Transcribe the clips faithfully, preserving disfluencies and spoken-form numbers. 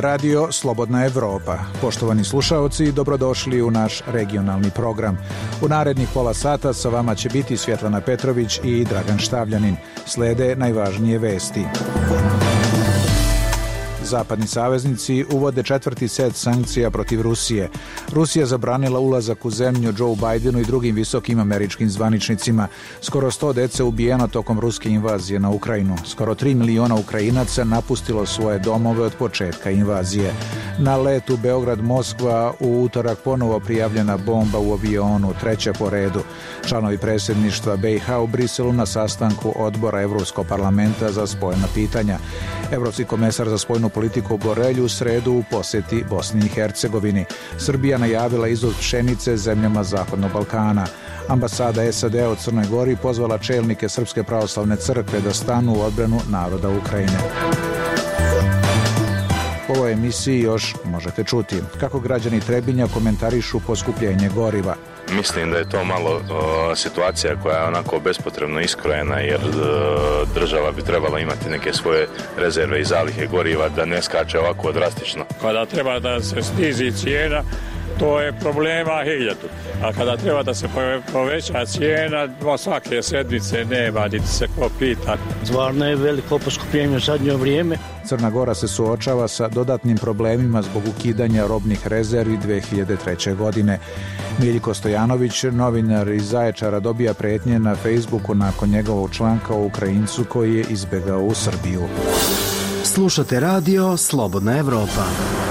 je radio Slobodna Evropa. Poštovani slušaoci, dobrodošli u naš regionalni program. U narednih pola sata sa vama će biti Svjetlana Petrović i Dragan Štavljanin. Slede najvažnije vesti. Zapadni saveznici uvode četvrti set sankcija protiv Rusije. Rusija zabranila ulazak u zemlju Joe Bidenu i drugim visokim američkim zvaničnicima. Skoro sto dece ubijeno tokom ruske invazije na Ukrajinu. Skoro tri miliona Ukrajinaca napustilo svoje domove od početka invazije. Na letu Beograd-Moskva u utorak ponovo prijavljena bomba u avionu, treća po redu. Članovi predsjedništva B i H u Briselu na sastanku odbora Evropskog parlamenta za spoljna pitanja. Evropski komesar za spoljnu politiku Borelj u sredu u posjeti Bosni i Hercegovini. Srbija najavila izvoz pšenice zemljama Zapadnog Balkana. Ambasada S A D u Crnoj Gori pozvala čelnike Srpske pravoslavne crkve da stanu u odbranu naroda Ukrajine. U ovoj emisiji još možete čuti kako građani Trebinja komentarišu poskupljenje goriva. Mislim da je to malo o, situacija koja je onako bespotrebno iskrojena, jer o, država bi trebala imati neke svoje rezerve i zalihe goriva da ne skače ovako drastično. Kada treba da se snizi cijena, to je problema hiljadu. A kada treba da se poveća cijena, svake sedmice nema, niti se ko pita. Stvarno je veliko poskupljenje u zadnje vrijeme. Crna Gora se suočava sa dodatnim problemima zbog ukidanja robnih rezervi dve hiljade treće. godine. Miljko Stojanović, novinar iz Zaječara, dobija pretnje na Facebooku nakon njegovog članka o Ukrajincu koji je izbegao u Srbiju. Slušate radio Slobodna Evropa.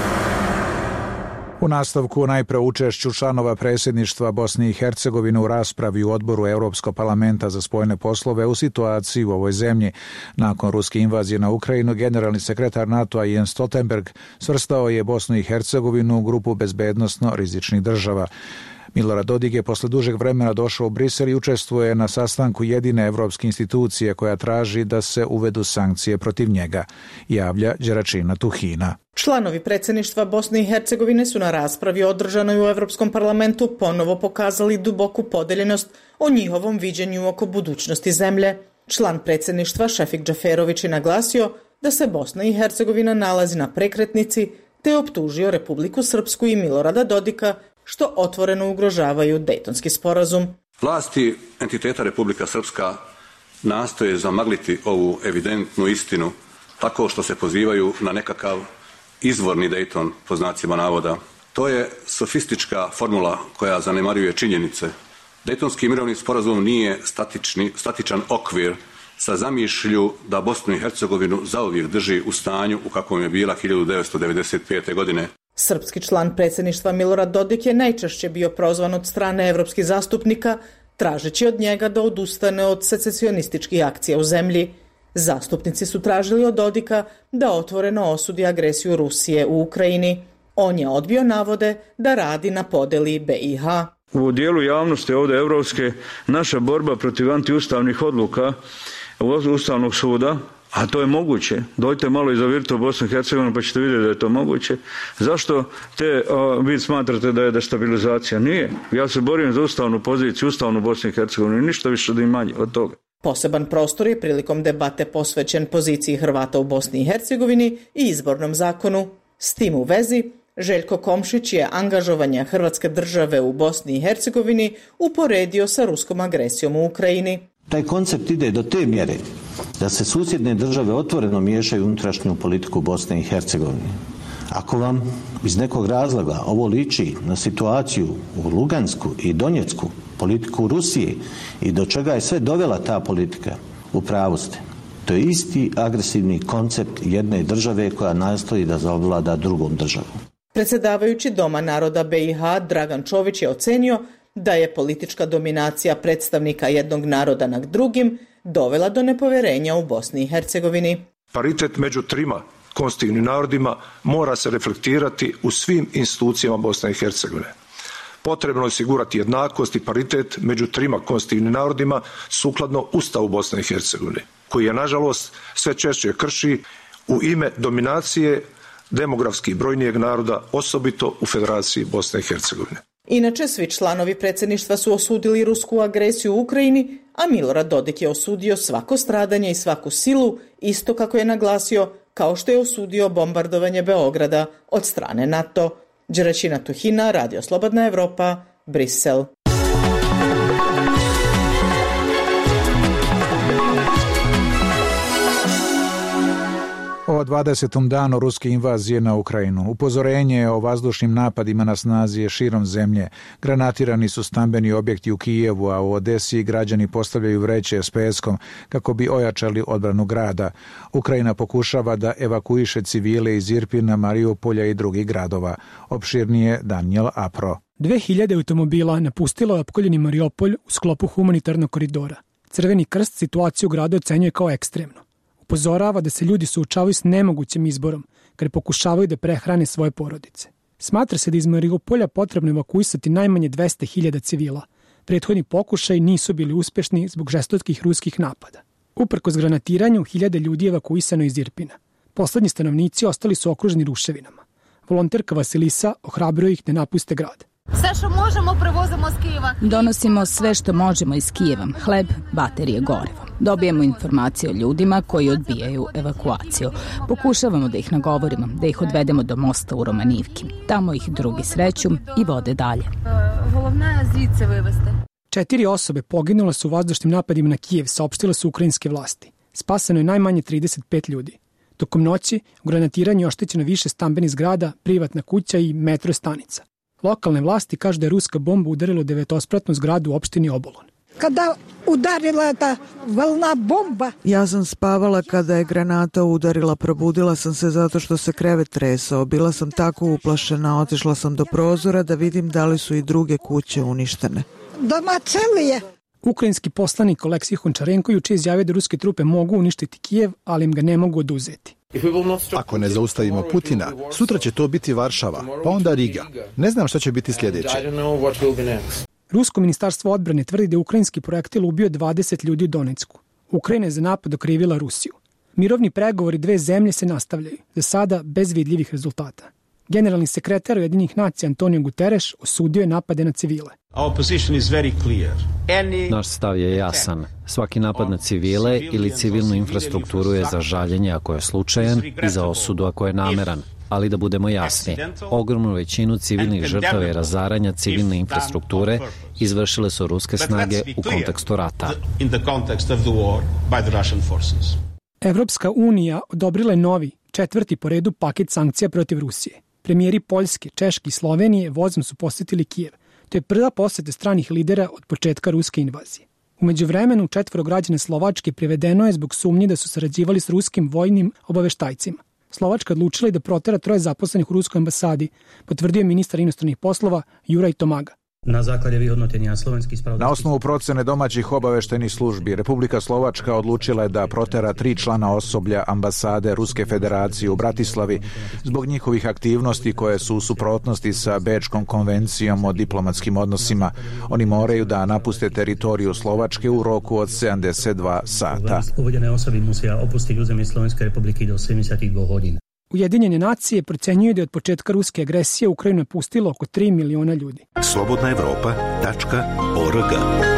U nastavku najpre učešću članova predsjedništva Bosne i Hercegovine u raspravi u odboru Europskog parlamenta za spoljne poslove u situaciji u ovoj zemlji. Nakon ruske invazije na Ukrajinu, generalni sekretar NATO-a Jens Stoltenberg svrstao je Bosnu i Hercegovinu u grupu bezbednosno rizičnih država. Milorad Dodik je posle dužeg vremena došao u Brisel i učestvuje na sastanku jedine evropske institucije koja traži da se uvedu sankcije protiv njega, javlja Đeračina Tuhina. Članovi predsjedništva Bosne i Hercegovine su na raspravi održanoj u Evropskom parlamentu ponovo pokazali duboku podeljenost o njihovom viđenju oko budućnosti zemlje. Član predsjedništva Šefik Džaferović je naglasio da se Bosna i Hercegovina nalazi na prekretnici, te optužio Republiku Srpsku i Milorada Dodika što otvoreno ugrožavaju Dejtonski sporazum. Vlasti entiteta Republika Srpska nastoje zamagliti ovu evidentnu istinu tako što se pozivaju na nekakav izvorni Dejton, po znacima navoda. To je sofistička formula koja zanemaruje činjenice. Dejtonski mirovni sporazum nije statični, statičan okvir sa zamišlju da Bosnu i Hercegovinu zauvijek drži u stanju u kakvom je bila hiljadu devetsto devedeset pete. godine. Srpski član predsjedništva Milorad Dodik je najčešće bio prozvan od strane evropskih zastupnika, tražeći od njega da odustane od secesionističkih akcija u zemlji. Zastupnici su tražili od Dodika da otvoreno osudi agresiju Rusije u Ukrajini. On je odbio navode da radi na podeli B i H. U dijelu javnosti ovdje evropske naša borba protiv antiustavnih odluka Ustavnog suda, a to je moguće. Dođite malo i zavirite u Bosnu i Hercegovinu pa ćete vidjeti da je to moguće. Zašto te a, vi smatrate da je destabilizacija? Nije. Ja se borim za ustavnu poziciju, ustavnu Bosnu i Hercegovinu i ništa više da im manje od toga. Poseban prostor je prilikom debate posvećen poziciji Hrvata u Bosni i Hercegovini i izbornom zakonu. S tim u vezi, Željko Komšić je angažovanje Hrvatske države u Bosni i Hercegovini uporedio sa ruskom agresijom u Ukrajini. Taj koncept ide do te mjere da se susjedne države otvoreno miješaju u unutrašnju politiku Bosne i Hercegovine. Ako vam iz nekog razloga ovo liči na situaciju u Lugansku i Donjecku, politiku Rusije i do čega je sve dovela ta politika, u pravu ste. To je isti agresivni koncept jedne države koja nastoji da zavlada drugom državom. Predsjedavajući Doma naroda B i H Dragan Čović je ocenio da je politička dominacija predstavnika jednog naroda nad drugim dovela do nepovjerenja u Bosni i Hercegovini. Paritet među trima konstitutivnim narodima mora se reflektirati u svim institucijama Bosne i Hercegovine. Potrebno je osigurati jednakost i paritet među trima konstitutivnim narodima sukladno Ustavu Bosne i Hercegovine, koji je nažalost sve češće krši u ime dominacije demografski brojnijeg naroda, osobito u Federaciji Bosne i Hercegovine. Inače, svi članovi predsjedništva su osudili rusku agresiju u Ukrajini, a Milorad Dodik je osudio svako stradanje i svaku silu, isto kako je naglasio kao što je osudio bombardovanje Beograda od strane NATO. Đeraćina Tuhina, Radio Slobodna Evropa, Brisel. O dvadesetom danu ruske invazije na Ukrajinu. Upozorenje o vazdušnim napadima na snazi je širom zemlje. Granatirani su stambeni objekti u Kijevu, a u Odesi građani postavljaju vreće s peskom kako bi ojačali odbranu grada. Ukrajina pokušava da evakuiše civile iz Irpina, Mariupolja i drugih gradova. Opširnije Daniel Apro. Dve hiljade automobila napustilo je opkoljeni Mariupolj u sklopu humanitarnog koridora. Crveni krst situaciju u gradu ocenjuje kao ekstremnu. Upozorava da se ljudi suočavaju s nemogućim izborom kada pokušavaju da prehrane svoje porodice. Smatra se da iz Mariupolja potrebno evakuisati najmanje dvesta hiljada civila. Prethodni pokušaj nisu bili uspešni zbog žestokih ruskih napada. Uprkos granatiranju, hiljade ljudi je evakuisano iz Irpina. Poslednji stanovnici ostali su okruženi ruševinama. Volonterka Vasilisa ohrabruje ih da napuste grad. Sve što možemo prevozimo iz Kijeva. Donosimo sve što možemo iz Kijeva, hleb, baterije, gorivo. Dobijemo informacije o ljudima koji odbijaju evakuaciju. Pokušavamo da ih nagovorimo, da ih odvedemo do mosta u Romanivki. Tamo ih drugi sreću i vode dalje. Головне je звідси вивезти. Četiri osobe poginule su u vazdušnim napadima na Kijev, saopštile su ukrajinske vlasti. Spaseno je najmanje trideset pet ljudi. Tokom noći u granatiranju je oštećeno više stambenih zgrada, privatna kuća i metro stanica. Lokalne vlasti kažu da je ruska bomba udarila u devetospratnu zgradu u opštini Obolon. Kada udarila ta valna bomba. Ja sam spavala kada je granata udarila, probudila sam se zato što se krevet tresao. Bila sam tako uplašena, otišla sam do prozora da vidim da li su i druge kuće uništene. Doma celije. Ukrajinski poslanik Oleksij Hončarenko juče izjavio da ruske trupe mogu uništiti Kijev, ali im ga ne mogu oduzeti. Ako ne zaustavimo Putina, sutra će to biti Varšava, pa onda Riga. Ne znam šta će biti sljedeće. Rusko ministarstvo odbrane tvrdi da je ukrajinski projektil ubio dvadeset ljudi u Donecku. Ukrajina je za napad okrivila Rusiju. Mirovni pregovori dve zemlje se nastavljaju, za sada bez vidljivih rezultata. Generalni sekretar Ujedinjenih nacija Antonio Guterres osudio je napade na civile. Naš stav je jasan. Svaki napad na civile ili civilnu infrastrukturu je za žaljenje ako je slučajan i za osudu ako je nameran. Ali da budemo jasni, ogromnu većinu civilnih žrtava i razaranja civilne infrastrukture izvršile su ruske snage u kontekstu rata. Evropska unija odobrila je novi, četvrti po redu paket sankcija protiv Rusije. Premijeri Poljske, Češke i Slovenije vozom su posjetili Kijev. To je prva posjeta stranih lidera od početka ruske invazije. U međuvremenu četvoro građana Slovačke privedeno je zbog sumnji da su sarađivali s ruskim vojnim obaveštajcima. Slovačka odlučila je da protera troje zaposlenih u ruskoj ambasadi, potvrdio ministar inostranih poslova Juraj Tomaga. Na základe vyhodnotenia slovenských spravodajských... Na osnovu procene domaćih obaveštajnih službi, Republika Slovačka odlučila je da protera tri člana osoblja ambasade Ruske federacije u Bratislavi zbog njihovih aktivnosti koje su u suprotnosti sa Bečkom konvencijom o diplomatskim odnosima. Oni moraju da napuste teritoriju Slovačke u roku od sedamdeset dva sata. Uvedene osoby musia opustiť územie Slovenskej republiky do sedemdesiat dva hodín. Ujedinjene nacije procenjuju da je od početka ruske agresije Ukrajinu napustilo oko tri miliona ljudi. slobodna evropa tačka org.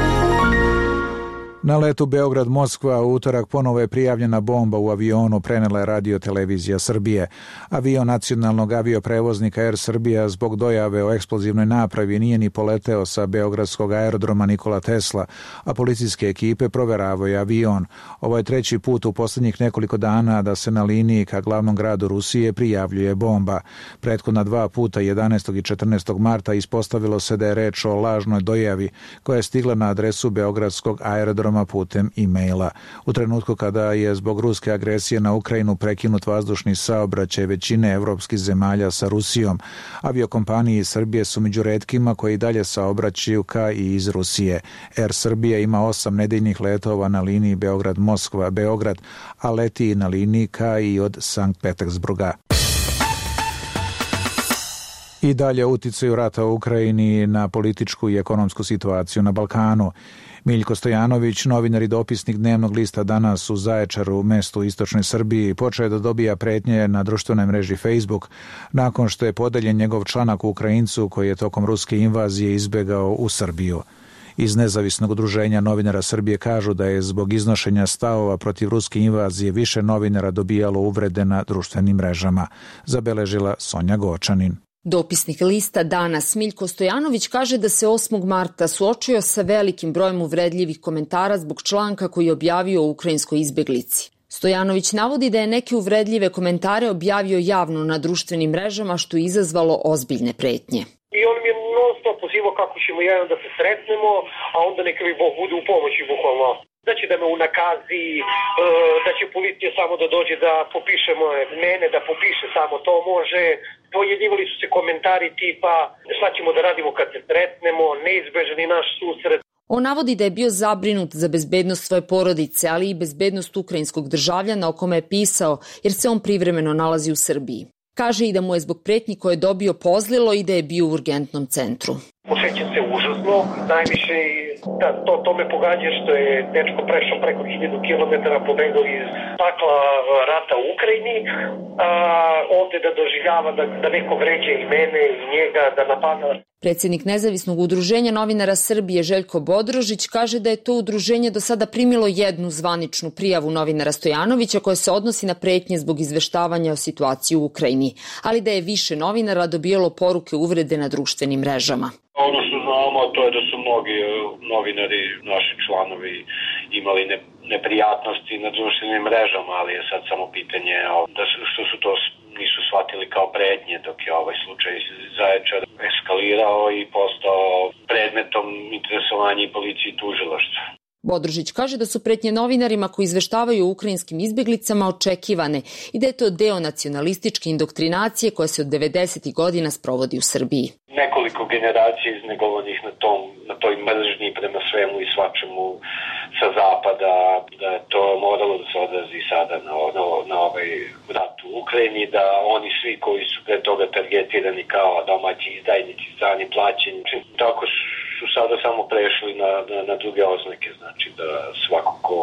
Na letu Beograd-Moskva u utorak ponovo je prijavljena bomba u avionu, prenela je Radio televizija Srbije. Avion nacionalnog avioprevoznika Air Srbija zbog dojave o eksplozivnoj napravi nije ni poleteo sa beogradskog aerodroma Nikola Tesla, a policijske ekipe proveravaju avion. Ovo je treći put u posljednjih nekoliko dana da se na liniji ka glavnom gradu Rusije prijavljuje bomba. Prethodna dva puta jedanaestog i četrnaestog marta ispostavilo se da je reč o lažnoj dojavi koja je stigla na adresu beogradskog aerodroma putem e-maila. U trenutku kada je zbog ruske agresije na Ukrajinu prekinut vazdušni saobraćaj većine evropskih zemalja sa Rusijom, aviokompanije iz Srbije su među retkima koji dalje saobraćaju ka i iz Rusije. Air Srbija ima osam nedeljnih letova na liniji Beograd-Moskva-Beograd, a leti i na liniji ka i od Sankt Petersburga. I dalje uticaju rata u Ukrajini na političku i ekonomsku situaciju na Balkanu. Miljko Stojanović, novinar i dopisnik dnevnog lista Danas u Zaječaru, mestu u istočnoj Srbiji, počeo je da dobija pretnje na društvenoj mreži Facebook nakon što je podeljen njegov članak u Ukrajincu koji je tokom ruske invazije izbegao u Srbiju. Iz nezavisnog udruženja novinara Srbije kažu da je zbog iznošenja stavova protiv ruske invazije više novinara dobijalo uvrede na društvenim mrežama, zabeležila Sonja Gočanin. Dopisnik lista Danas Miljko Stojanović kaže da se osmog marta suočio sa velikim brojem uvredljivih komentara zbog članka koji je objavio o ukrajinskoj izbeglici. Stojanović navodi da je neke uvredljive komentare objavio javno na društvenim mrežama, što je izazvalo ozbiljne pretnje. I on mi je non stop pozivao kako ćemo jedan da se sretnemo, a onda neka mi Bog bude u pomoći bukvalno. Da će da me unakazi, da će policija samo da dođe da popiše moje mene, da popiše samo to može. Pojavljivali su se komentari tipa šta ćemo da radimo kad se sretnemo, neizbežani naš susret. On navodi da je bio zabrinut za bezbednost svoje porodice, ali i bezbednost ukrajinskog državljana o kome je pisao, jer se on privremeno nalazi u Srbiji. Kaže i da mu je zbog pretnji koje je dobio pozlilo i da je bio u urgentnom centru. Osjećam se užasno, najviše da, to, to me pogađa što je dečko prešao preko hiljadu kilometara, pobegao iz takla rata u Ukrajini, a ovde da doživljava da, da neko vređe i mene i njega, da napada. Predsjednik Nezavisnog udruženja novinara Srbije Željko Bodrožić kaže da je to udruženje do sada primilo jednu zvaničnu prijavu novinara Stojanovića koja se odnosi na pretnje zbog izveštavanja o situaciji u Ukrajini, ali da je više novinara dobijalo poruke uvrede na društvenim mrežama. Ono što znamo to je da su mnogi novinari, naši članovi, imali ne, neprijatnosti na društvenim mrežama, ali je sad samo pitanje da su, što su to nisu shvatili kao pretnje, dok je ovaj slučaj Zaječar eskalirao i postao predmetom interesovanja i policije i tužilaštva. Bodrožić kaže da su pretnje novinarima koji izveštavaju o ukrajinskim izbjeglicama očekivane i da je to deo nacionalističke indoktrinacije koja se od devedesetih godina sprovodi u Srbiji. Nekoliko generacija iznegovanih na, tom, na toj mržnji prema svemu i svačemu sa zapada, da je to moralo da se odrazi sada na, na, na ovaj rat u Ukrajini, da oni svi koji su pre toga targetirani kao domaći izdajnici, strani plaćeni, tako su sada samo prešli na, na, na druge oznake, znači da svako ko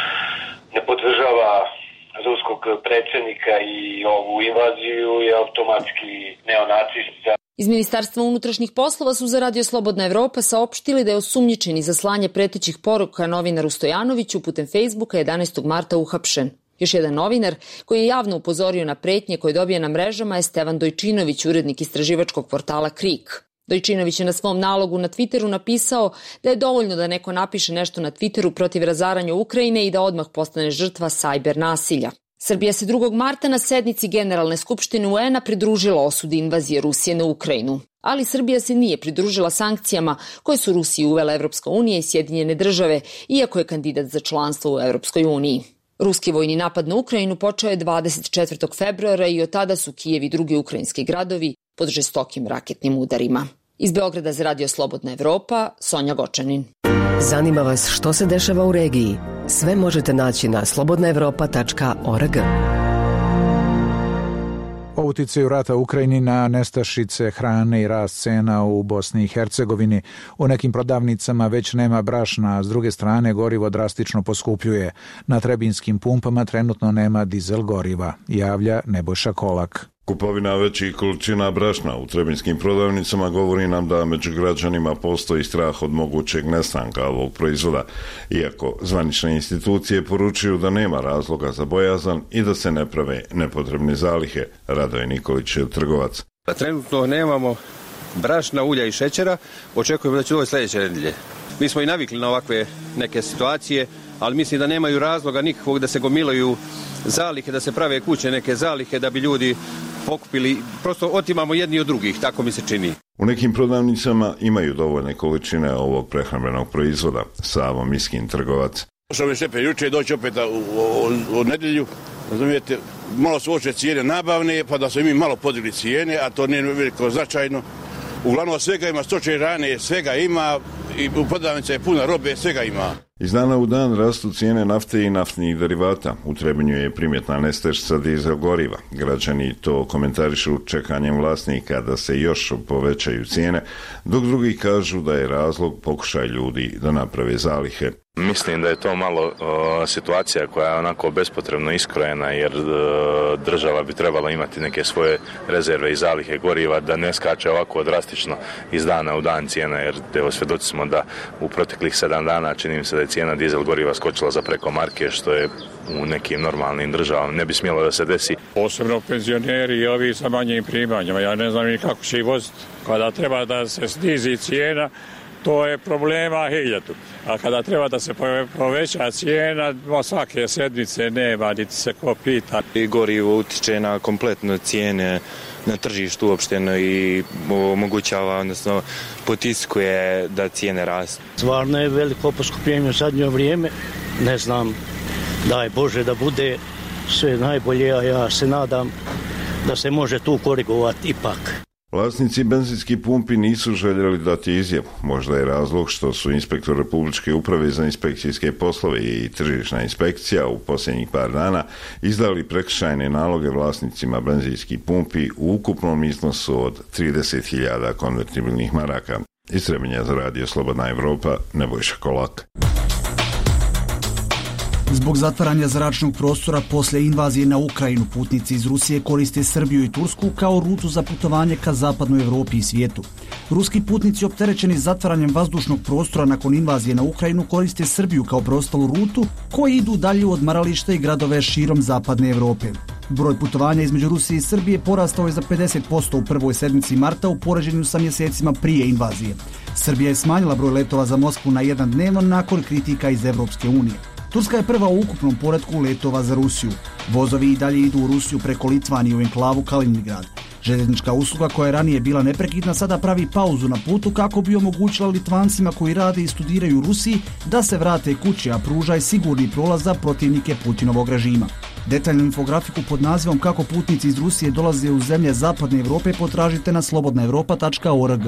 ne podržava ruskog predsjednika i ovu invaziju je automatski neonacista. Iz Ministarstva unutrašnjih poslova su za Radio Slobodna Evropa saopštili da je osumnjičeni za slanje pretećih poruka novinaru Stojanoviću putem Facebooka jedanaestog marta uhapšen. Još jedan novinar koji je javno upozorio na pretnje koje dobije na mrežama je Stevan Dojčinović, urednik istraživačkog portala Krik. Dojčinović je na svom nalogu na Twitteru napisao da je dovoljno da neko napiše nešto na Twitteru protiv razaranja Ukrajine i da odmah postane žrtva sajber nasilja. Srbija se drugog marta na sednici Generalne skupštine U N-a pridružila osudi invazije Rusije na Ukrajinu. Ali Srbija se nije pridružila sankcijama koje su Rusiji uvele Evropska unija i Sjedinjene države, iako je kandidat za članstvo u Evropskoj uniji. Ruski vojni napad na Ukrajinu počeo je dvadeset četvrtog februara i od tada su Kijev i drugi ukrajinski gradovi pod žestokim raketnim udarima. Iz Beograda za Radio Slobodna Evropa, Sonja Gočanin. Zanima vas što se dešava u regiji? Sve možete naći na slobodna evropa tačka org. O uticaju rata u Ukrajini na nestašice hrane i rast cena u Bosni i Hercegovini. U nekim prodavnicama već nema brašna, a s druge strane gorivo drastično poskupljuje. Na trebinskim pumpama trenutno nema dizel goriva, javlja Nebojša Kolak. Kupovina većih količina brašna u trebinskim prodavnicama govori nam da među građanima postoji strah od mogućeg nestanka ovog proizvoda, iako zvanične institucije poručuju da nema razloga za bojazan i da se ne prave nepotrebne zalihe. Radoje Nikolić je trgovac. Trenutno nemamo brašna, ulja i šećera, očekujemo da će doći sljedeće nedelje. Mi smo i navikli na ovakve neke situacije, ali mislim da nemaju razloga nikakvog da se gomilaju zalihe, da se prave kuće neke zalihe da bi ljudi pokupili, prosto otimamo jedni od drugih, tako mi se čini. U nekim prodavnicama imaju dovoljne količine ovog prehrambenog proizvoda. Savo Miskin, trgovac. Što mi šepe juče doći opet u nedjelju, razumijete, malo su oče cijene nabavne, pa da su mi malo podigli cijene, a to nije veliko značajno. Uglavnom svega ima, stoče rane, svega ima, i u prodavnici je puna robe, svega ima. Iz dana u dan rastu cijene nafte i naftnih derivata. U Trebinju je primjetna nestašica dizel goriva. Građani to komentarišu čekanjem vlasnika da se još povećaju cijene, dok drugi kažu da je razlog pokušaj ljudi da naprave zalihe. Mislim da je to malo uh, situacija koja je onako bespotrebno iskrojena, jer uh, država bi trebala imati neke svoje rezerve i zalihe goriva, da ne skače ovako drastično iz dana u dan cijena, jer evo svjedoci smo da u proteklih sedam dana čini mi se da je cijena dizel goriva skočila za preko marke, što je u nekim normalnim državama ne bi smjelo da se desi. Posebno penzioneri i ovi sa manjim primanjima, ja ne znam ni kako će ih voziti. Kada treba da se snizi cijena, to je problema hiljadu. A kada treba da se poveća cijena, svake sedmice nema, niti se ko pita. I gorivo utiče na kompletno cijene na tržištu uopšteno i omogućava, odnosno potiskuje da cijene rastu. Stvarno je veliko poskupljenje u zadnje vrijeme. Ne znam, daj Bože da bude sve najbolje, a ja se nadam da se može tu korigovati ipak. Vlasnici benzinskih pumpi nisu željeli dati izjavu. Možda je razlog što su inspektor Republičke uprave za inspekcijske poslove i tržišna inspekcija u posljednjih par dana izdali prekršajne naloge vlasnicima benzinskih pumpi u ukupnom iznosu od trideset hiljada konvertibilnih maraka. Iz Trebinja za radio Slobodna Evropa, Nebojša Kolak. Zbog zatvaranja zračnog prostora posle invazije na Ukrajinu, putnici iz Rusije koriste Srbiju i Tursku kao rutu za putovanje ka zapadnoj Evropi i svijetu. Ruski putnici opterećeni zatvaranjem vazdušnog prostora nakon invazije na Ukrajinu koriste Srbiju kao preostalu rutu koji idu dalje u odmarališta i gradove širom zapadne Evrope. Broj putovanja između Rusije i Srbije porastao je za pedeset posto u prvoj sedmici marta u poređenju sa mjesecima prije invazije. Srbija je smanjila broj letova za Moskvu na jedan dnevno nakon kritika iz Evropske unije. Turska je prva u ukupnom poretku letova za Rusiju. Vozovi i dalje idu u Rusiju preko Litvanije u enklavu Kaliningrad. Željeznička usluga koja je ranije bila neprekidna sada pravi pauzu na putu kako bi omogućila Litvancima koji rade i studiraju u Rusiji da se vrate kući, a pruža je sigurni prolaz za protivnike Putinovog režima. Detaljnu infografiku pod nazivom kako putnici iz Rusije dolaze u zemlje zapadne Evrope potražite na slobodna evropa tačka org.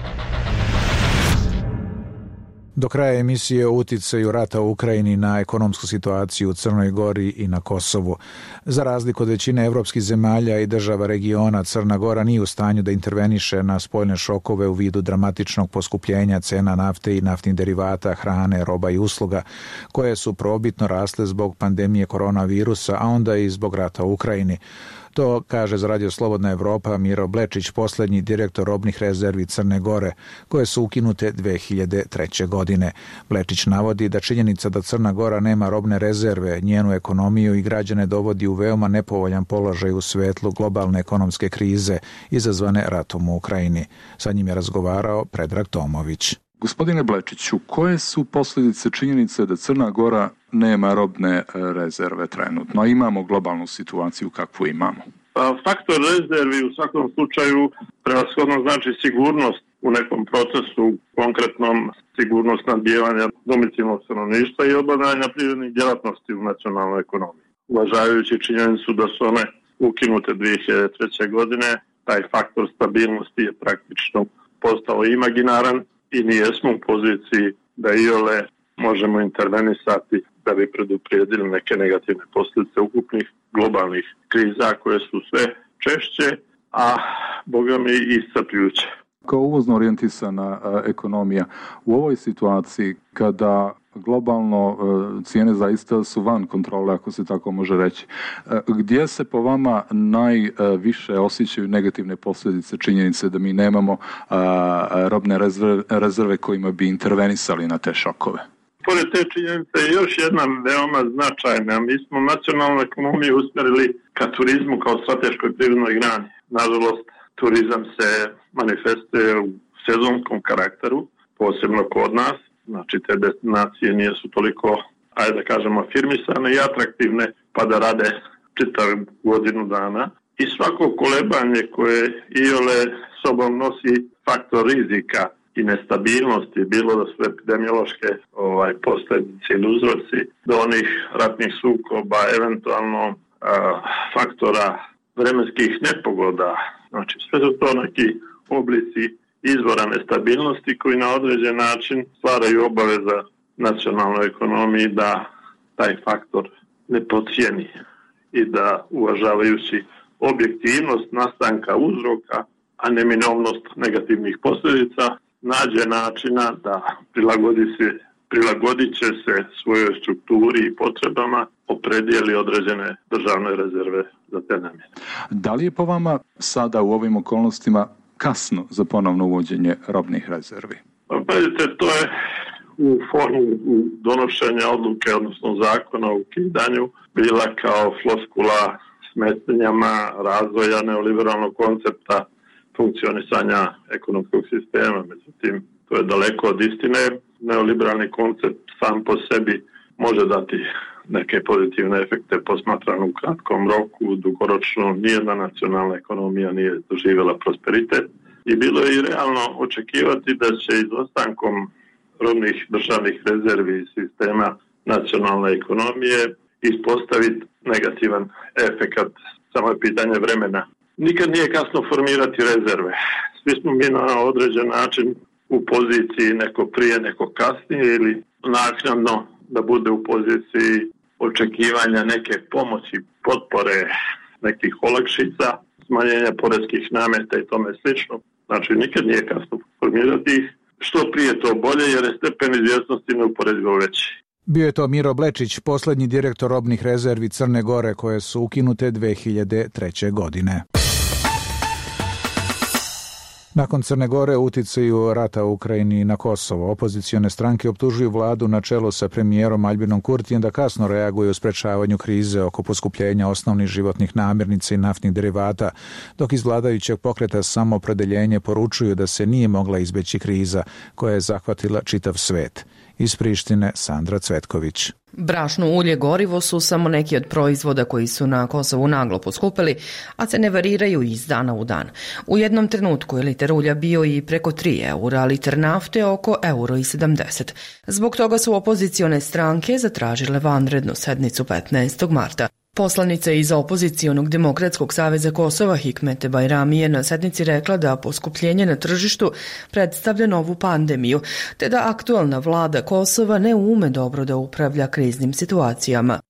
Do kraja emisije o uticaju rata u Ukrajini na ekonomsku situaciju u Crnoj Gori i na Kosovu. Za razliku od većine evropskih zemalja i država regiona, Crna Gora nije u stanju da interveniše na spoljne šokove u vidu dramatičnog poskupljenja cena nafte i naftnih derivata, hrane, roba i usluga, koje su probitno rasle zbog pandemije koronavirusa, a onda i zbog rata u Ukrajini. To kaže za radio Slobodna Evropa Miro Blečić, posljednji direktor robnih rezervi Crne Gore, koje su ukinute dve hiljade treće. godine. Blečić navodi da činjenica da Crna Gora nema robne rezerve, njenu ekonomiju i građane dovodi u veoma nepovoljan položaj u svetlu globalne ekonomske krize izazvane ratom u Ukrajini. Sa njim je razgovarao Predrag Tomović. Gospodine Blečiću, koje su posljedice činjenice da Crna Gora nema robne rezerve trenutno, a imamo globalnu situaciju kakvu imamo? Faktor rezervi u svakom slučaju prevashodno znači sigurnost u nekom procesu, konkretnom sigurnost snabdijevanja domicilnog stanovništva i obavljanja privrednih djelatnosti u nacionalnoj ekonomiji. Uvažavajući činjenicu da su one ukinute dve hiljade treće. godine, taj faktor stabilnosti je praktično postao imaginaran i nijesmo u poziciji da iole možemo intervenisati da bi preduprijedili neke negativne posljedice ukupnih globalnih kriza koje su sve češće, a boga mi i iscrpljujuće. Kao uvozno orijentisana ekonomija u ovoj situaciji kada globalno cijene zaista su van kontrole, ako se tako može reći, gdje se po vama najviše osjećaju negativne posljedice činjenice da mi nemamo robne rezerve kojima bi intervenisali na te šokove? Pored te činjenice je još jedna veoma značajna. Mi smo nacionalnu ekonomiju usmjerili ka turizmu kao strateškoj privrednoj grani. Nažalost, turizam se manifestuje u sezonskom karakteru, posebno kod nas. Znači, te destinacije nisu toliko, ajde da kažemo, afirmisane i atraktivne, pa da rade čitav godinu dana. I svako kolebanje koje iole sobom nosi faktor rizika i nestabilnosti, bilo da su epidemiološke ovaj, posljedice ili uzroci, do onih ratnih sukoba, eventualno a, faktora vremenskih nepogoda. Znači, sve su to neki oblici izvora nestabilnosti koji na određen način stvaraju obaveza nacionalnoj ekonomiji da taj faktor ne podcijeni i da uvažavajući objektivnost nastanka uzroka, a neminovnost negativnih posljedica, nađe načina da prilagodi se prilagodit će se svojoj strukturi i potrebama, opredijeli određene državne rezerve za te namjene. Da li je po vama sada u ovim okolnostima kasno za ponovno uvođenje robnih rezervi? Pa vidite, to je u formu donošenja odluke, odnosno zakona o ukidanju, bila kao floskula smetnjama razvoja neoliberalnog koncepta funkcionisanja ekonomskog sistema. Međutim, to je daleko od istine. Neoliberalni koncept sam po sebi može dati neke pozitivne efekte posmatrano u kratkom roku, dugoročno nijedna nacionalna ekonomija nije doživjela prosperitet i bilo je i realno očekivati da će izostankom robnih državnih rezervi i sistema nacionalne ekonomije ispostaviti negativan efekat, samo je pitanje vremena. Nikad nije kasno formirati rezerve. Svi smo mi na određen način u poziciji neko prije, neko kasnije ili naknadno da bude u poziciji očekivanja neke pomoći, potpore, nekih olakšica, smanjenja poreskih nameta i tome slično. Znači nikad nije kasno formirati ih. Što prije to bolje jer je stepen izvjesnosti neuporedivo veći. Bio je to Miro Blečić, poslednji direktor robnih rezervi Crne Gore koje su ukinute dve hiljade treće. godine. Nakon Crne Gore uticaju rata u Ukrajini i na Kosovo. Opozicione stranke optužuju vladu na čelu sa premijerom Albinom Kurtijem da kasno reaguju u sprečavanju krize oko poskupljenja osnovnih životnih namirnica i naftnih derivata, dok iz vladajućeg pokreta Samoopredeljenje poručuju da se nije mogla izbeći kriza koja je zahvatila čitav svet. Iz Prištine Sandra Cvetković. Brašno, ulje, gorivo su samo neki od proizvoda koji su na Kosovu naglo poskupili, a cene variraju iz dana u dan. U jednom trenutku je liter ulja bio i preko tri eura, a liter nafte oko euro i sedamdeset. Zbog toga su opozicione stranke zatražile vanrednu sednicu petnaestog marta. Poslanica iz opozicionog Demokratskog saveza Kosova Hikmete Bajrami je na sednici rekla da poskupljenje na tržištu predstavlja novu pandemiju, te da aktualna vlada Kosova ne ume dobro da upravlja kriznim situacijama.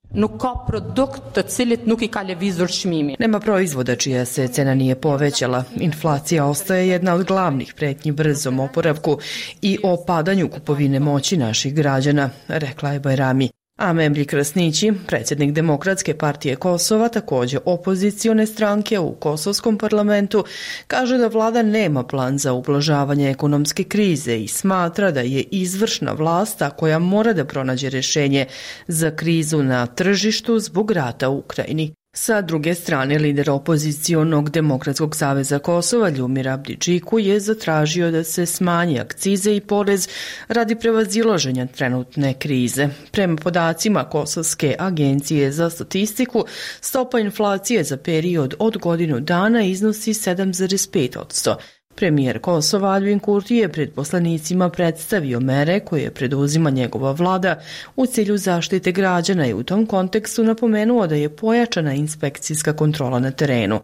Nema proizvoda čija se cena nije povećala. Inflacija ostaje jedna od glavnih pretnji brzom oporavku i o padanju kupovine moći naših građana, rekla je Bajrami. A Memri Krasnići, predsjednik Demokratske partije Kosova, također opozicione stranke u kosovskom parlamentu, kaže da vlada nema plan za ublažavanje ekonomske krize i smatra da je izvršna vlast ta koja mora da pronađe rješenje za krizu na tržištu zbog rata u Ukrajini. Sa druge strane, lider opozicionog Demokratskog saveza Kosova Ljumir Abdidžiku je zatražio da se smanji akcize i porez radi prevazilaženja trenutne krize. Prema podacima Kosovske agencije za statistiku, stopa inflacije za period od godinu dana iznosi sedam zarez pet posto. Premijer Kosova Albin Kurti je pred poslanicima predstavio mere koje preduzima njegova vlada u cilju zaštite građana i u tom kontekstu napomenuo da je pojačana inspekcijska kontrola na terenu.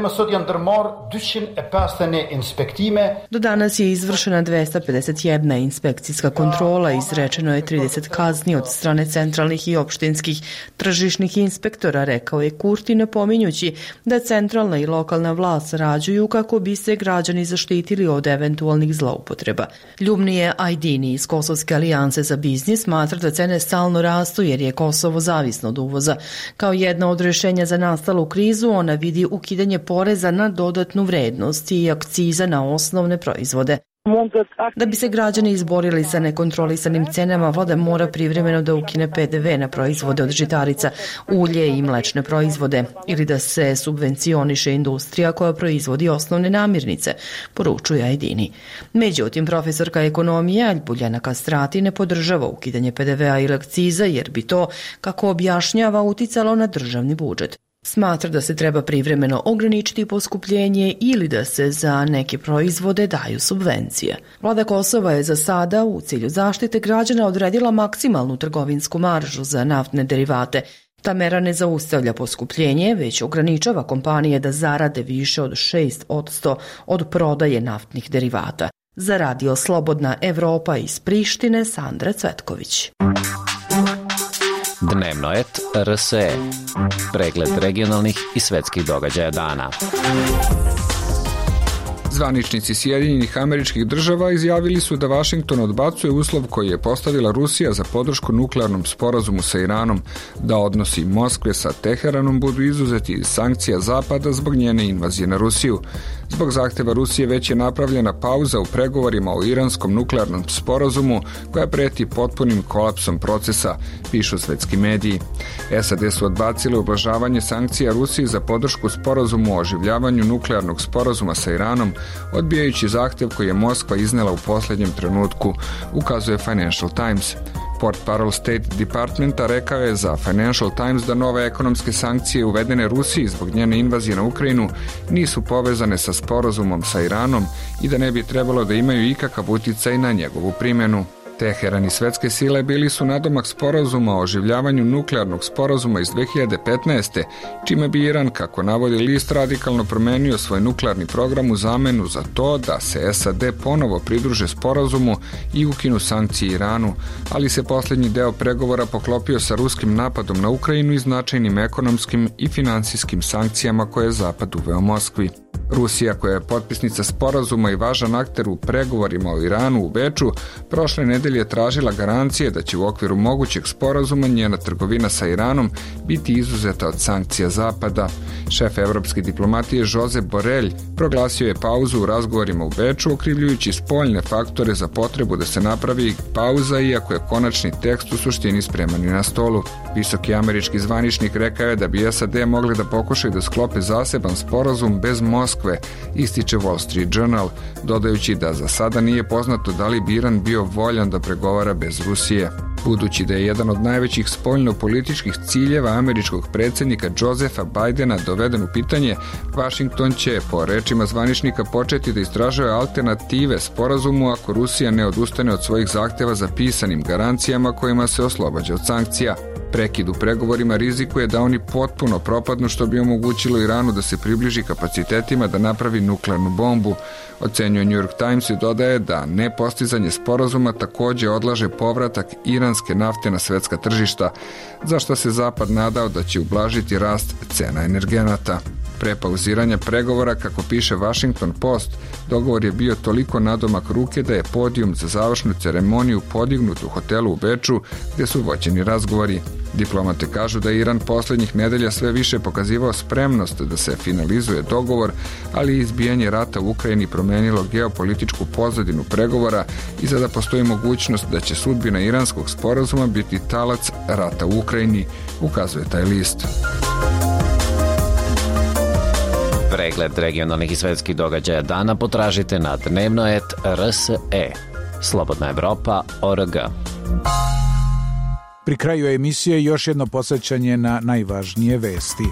Do danas je izvršena dvesta pedeset jedna inspekcijska kontrola, izrečeno je trideset kazni od strane centralnih i opštinskih tržišnih inspektora, rekao je Kurti, napominjući da centralna i lokalna vlast sarađuju kako bi se građani zaštitili od eventualnih zloupotreba. Ljubnije Ajdini iz Kosovske alijanse za biznis smatra da cene stalno rastu jer je Kosovo zavisno od uvoza. Kao jedna od rješenja za nastalu krizu ona vidi ukidanje poreza na dodatnu vrednost i akciza na osnovne proizvode. Da bi se građani izborili sa nekontrolisanim cenama, vlada mora privremeno da ukine pe de ve na proizvode od žitarica, ulje i mlečne proizvode ili da se subvencioniše industrija koja proizvodi osnovne namirnice, poručuje Ajdini. Međutim, profesorka ekonomije Albuljana Kastrati ne podržava ukidanje pe de vea ili akciza jer bi to, kako objašnjava, uticalo na državni budžet. Smatra da se treba privremeno ograničiti poskupljenje ili da se za neke proizvode daju subvencije. Vlada Kosova je za sada u cilju zaštite građana odredila maksimalnu trgovinsku maržu za naftne derivate. Ta mera ne zaustavlja poskupljenje, već ograničava kompanije da zarade više od šest posto od prodaje naftnih derivata. Za Radio Slobodna Evropa iz Prištine, Sandra Cvetković. Dnevnoet er es e. Pregled regionalnih i svetskih događaja dana. Zvaničnici Sjedinjenih Američkih Država izjavili su da Vašington odbacuje uslov koji je postavila Rusija za podršku nuklearnom sporazumu sa Iranom, da odnosi Moskve sa Teheranom budu izuzeti iz sankcija Zapada zbog njene invazije na Rusiju. Zbog zahteva Rusije već je napravljena pauza u pregovorima o iranskom nuklearnom sporazumu koja preti potpunim kolapsom procesa, pišu svetski mediji. S A D su odbacile ublažavanje sankcija Rusiji za podršku sporazumu o oživljavanju nuklearnog sporazuma sa Iranom, odbijajući zahtev koji je Moskva iznela u posljednjem trenutku, ukazuje Financial Times. Portparol State Departmenta rekao je za Financial Times da nove ekonomske sankcije uvedene Rusiji zbog njene invazije na Ukrajinu nisu povezane sa sporazumom sa Iranom i da ne bi trebalo da imaju ikakav uticaj na njegovu primjenu. Teheran i svetske sile bili su nadomak sporazuma o oživljavanju nuklearnog sporazuma iz dve hiljade petnaeste. čime bi Iran, kako navodi list, radikalno promenio svoj nuklearni program u zamenu za to da se S A D ponovo pridruže sporazumu i ukinu sankcije Iranu, ali se posljednji deo pregovora poklopio sa ruskim napadom na Ukrajinu i značajnim ekonomskim i finansijskim sankcijama koje je Zapad uveo Moskvi. Rusija, koja je potpisnica sporazuma i važan akter u pregovorima o Iranu u Beču, prošle nedelje tražila garancije da će u okviru mogućeg sporazuma njena trgovina sa Iranom biti izuzeta od sankcija Zapada. Šef evropske diplomatije Josep Borrell proglasio je pauzu u razgovorima u Beču, okrivljujući spoljne faktore za potrebu da se napravi pauza, iako je konačni tekst u suštini spreman i na stolu. Visoki američki zvaničnik rekao je da bi S A D mogli da pokušaju da sklope zaseban sporazum bez Moskve, ističe Wall Street Journal, dodajući da za sada nije poznato da li bi Iran bio voljan da pregovara bez Rusije. Budući da je jedan od najvećih spoljno-političkih ciljeva američkog predsjednika Josepha Bidena doveden u pitanje, Washington će, po rečima zvaničnika, početi da istražuje alternative sporazumu ako Rusija ne odustane od svojih zahtjeva za pisanim garancijama kojima se oslobađa od sankcija. Prekid u pregovorima rizikuje da oni potpuno propadnu, što bi omogućilo Iranu da se približi kapacitetima da napravi nuklearnu bombu, ocenjuje New York Times i dodaje da nepostizanje sporazuma također odlaže povratak iranske nafte na svetska tržišta, za što se Zapad nadao da će ublažiti rast cena energenata. Pre pauziranja pregovora, kako piše Washington Post, dogovor je bio toliko nadomak ruke da je podijum za završnu ceremoniju podignut u hotelu u Beču gdje su vođeni razgovori. Diplomate kažu da je Iran posljednjih nedelja sve više pokazivao spremnost da se finalizuje dogovor, ali izbijanje rata u Ukrajini promenilo geopolitičku pozadinu pregovora i sada postoji mogućnost da će sudbina iranskog sporazuma biti talac rata u Ukrajini, ukazuje taj list. Pregled regionalnih i svetskih događaja dana potražite na dnevnoet R S E. Slobodna Evropa точка O R G. Pri kraju emisije još jedno podsjećanje na najvažnije vesti.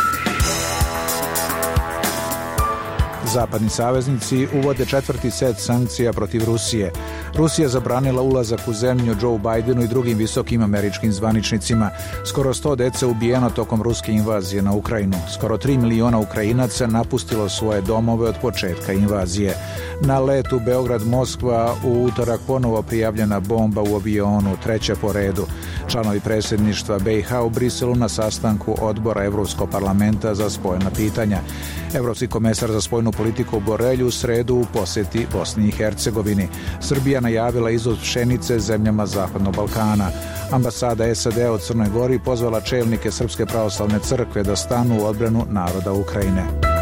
Zapadni saveznici uvode četvrti set sankcija protiv Rusije. Rusija zabranila ulazak u zemlju Joe Bidenu i drugim visokim američkim zvaničnicima. Skoro sto dece ubijeno tokom ruske invazije na Ukrajinu. Skoro tri miliona Ukrajinaca napustilo svoje domove od početka invazije. Na letu Beograd-Moskva u utorak ponovo prijavljena bomba u avionu, treća po redu. Članovi predsjedništva B i H u Briselu na sastanku odbora Evropskog parlamenta za spoljna pitanja. Evropski komesar za spoljnu politiku Borrell u sredu u posjeti Bosni i Hercegovini. Srbija najavila izvoz pšenice zemljama Zapadnog Balkana. Ambasada S A D u Crnoj Gori pozvala čelnike Srpske pravoslavne crkve da stanu u odbranu naroda Ukrajine.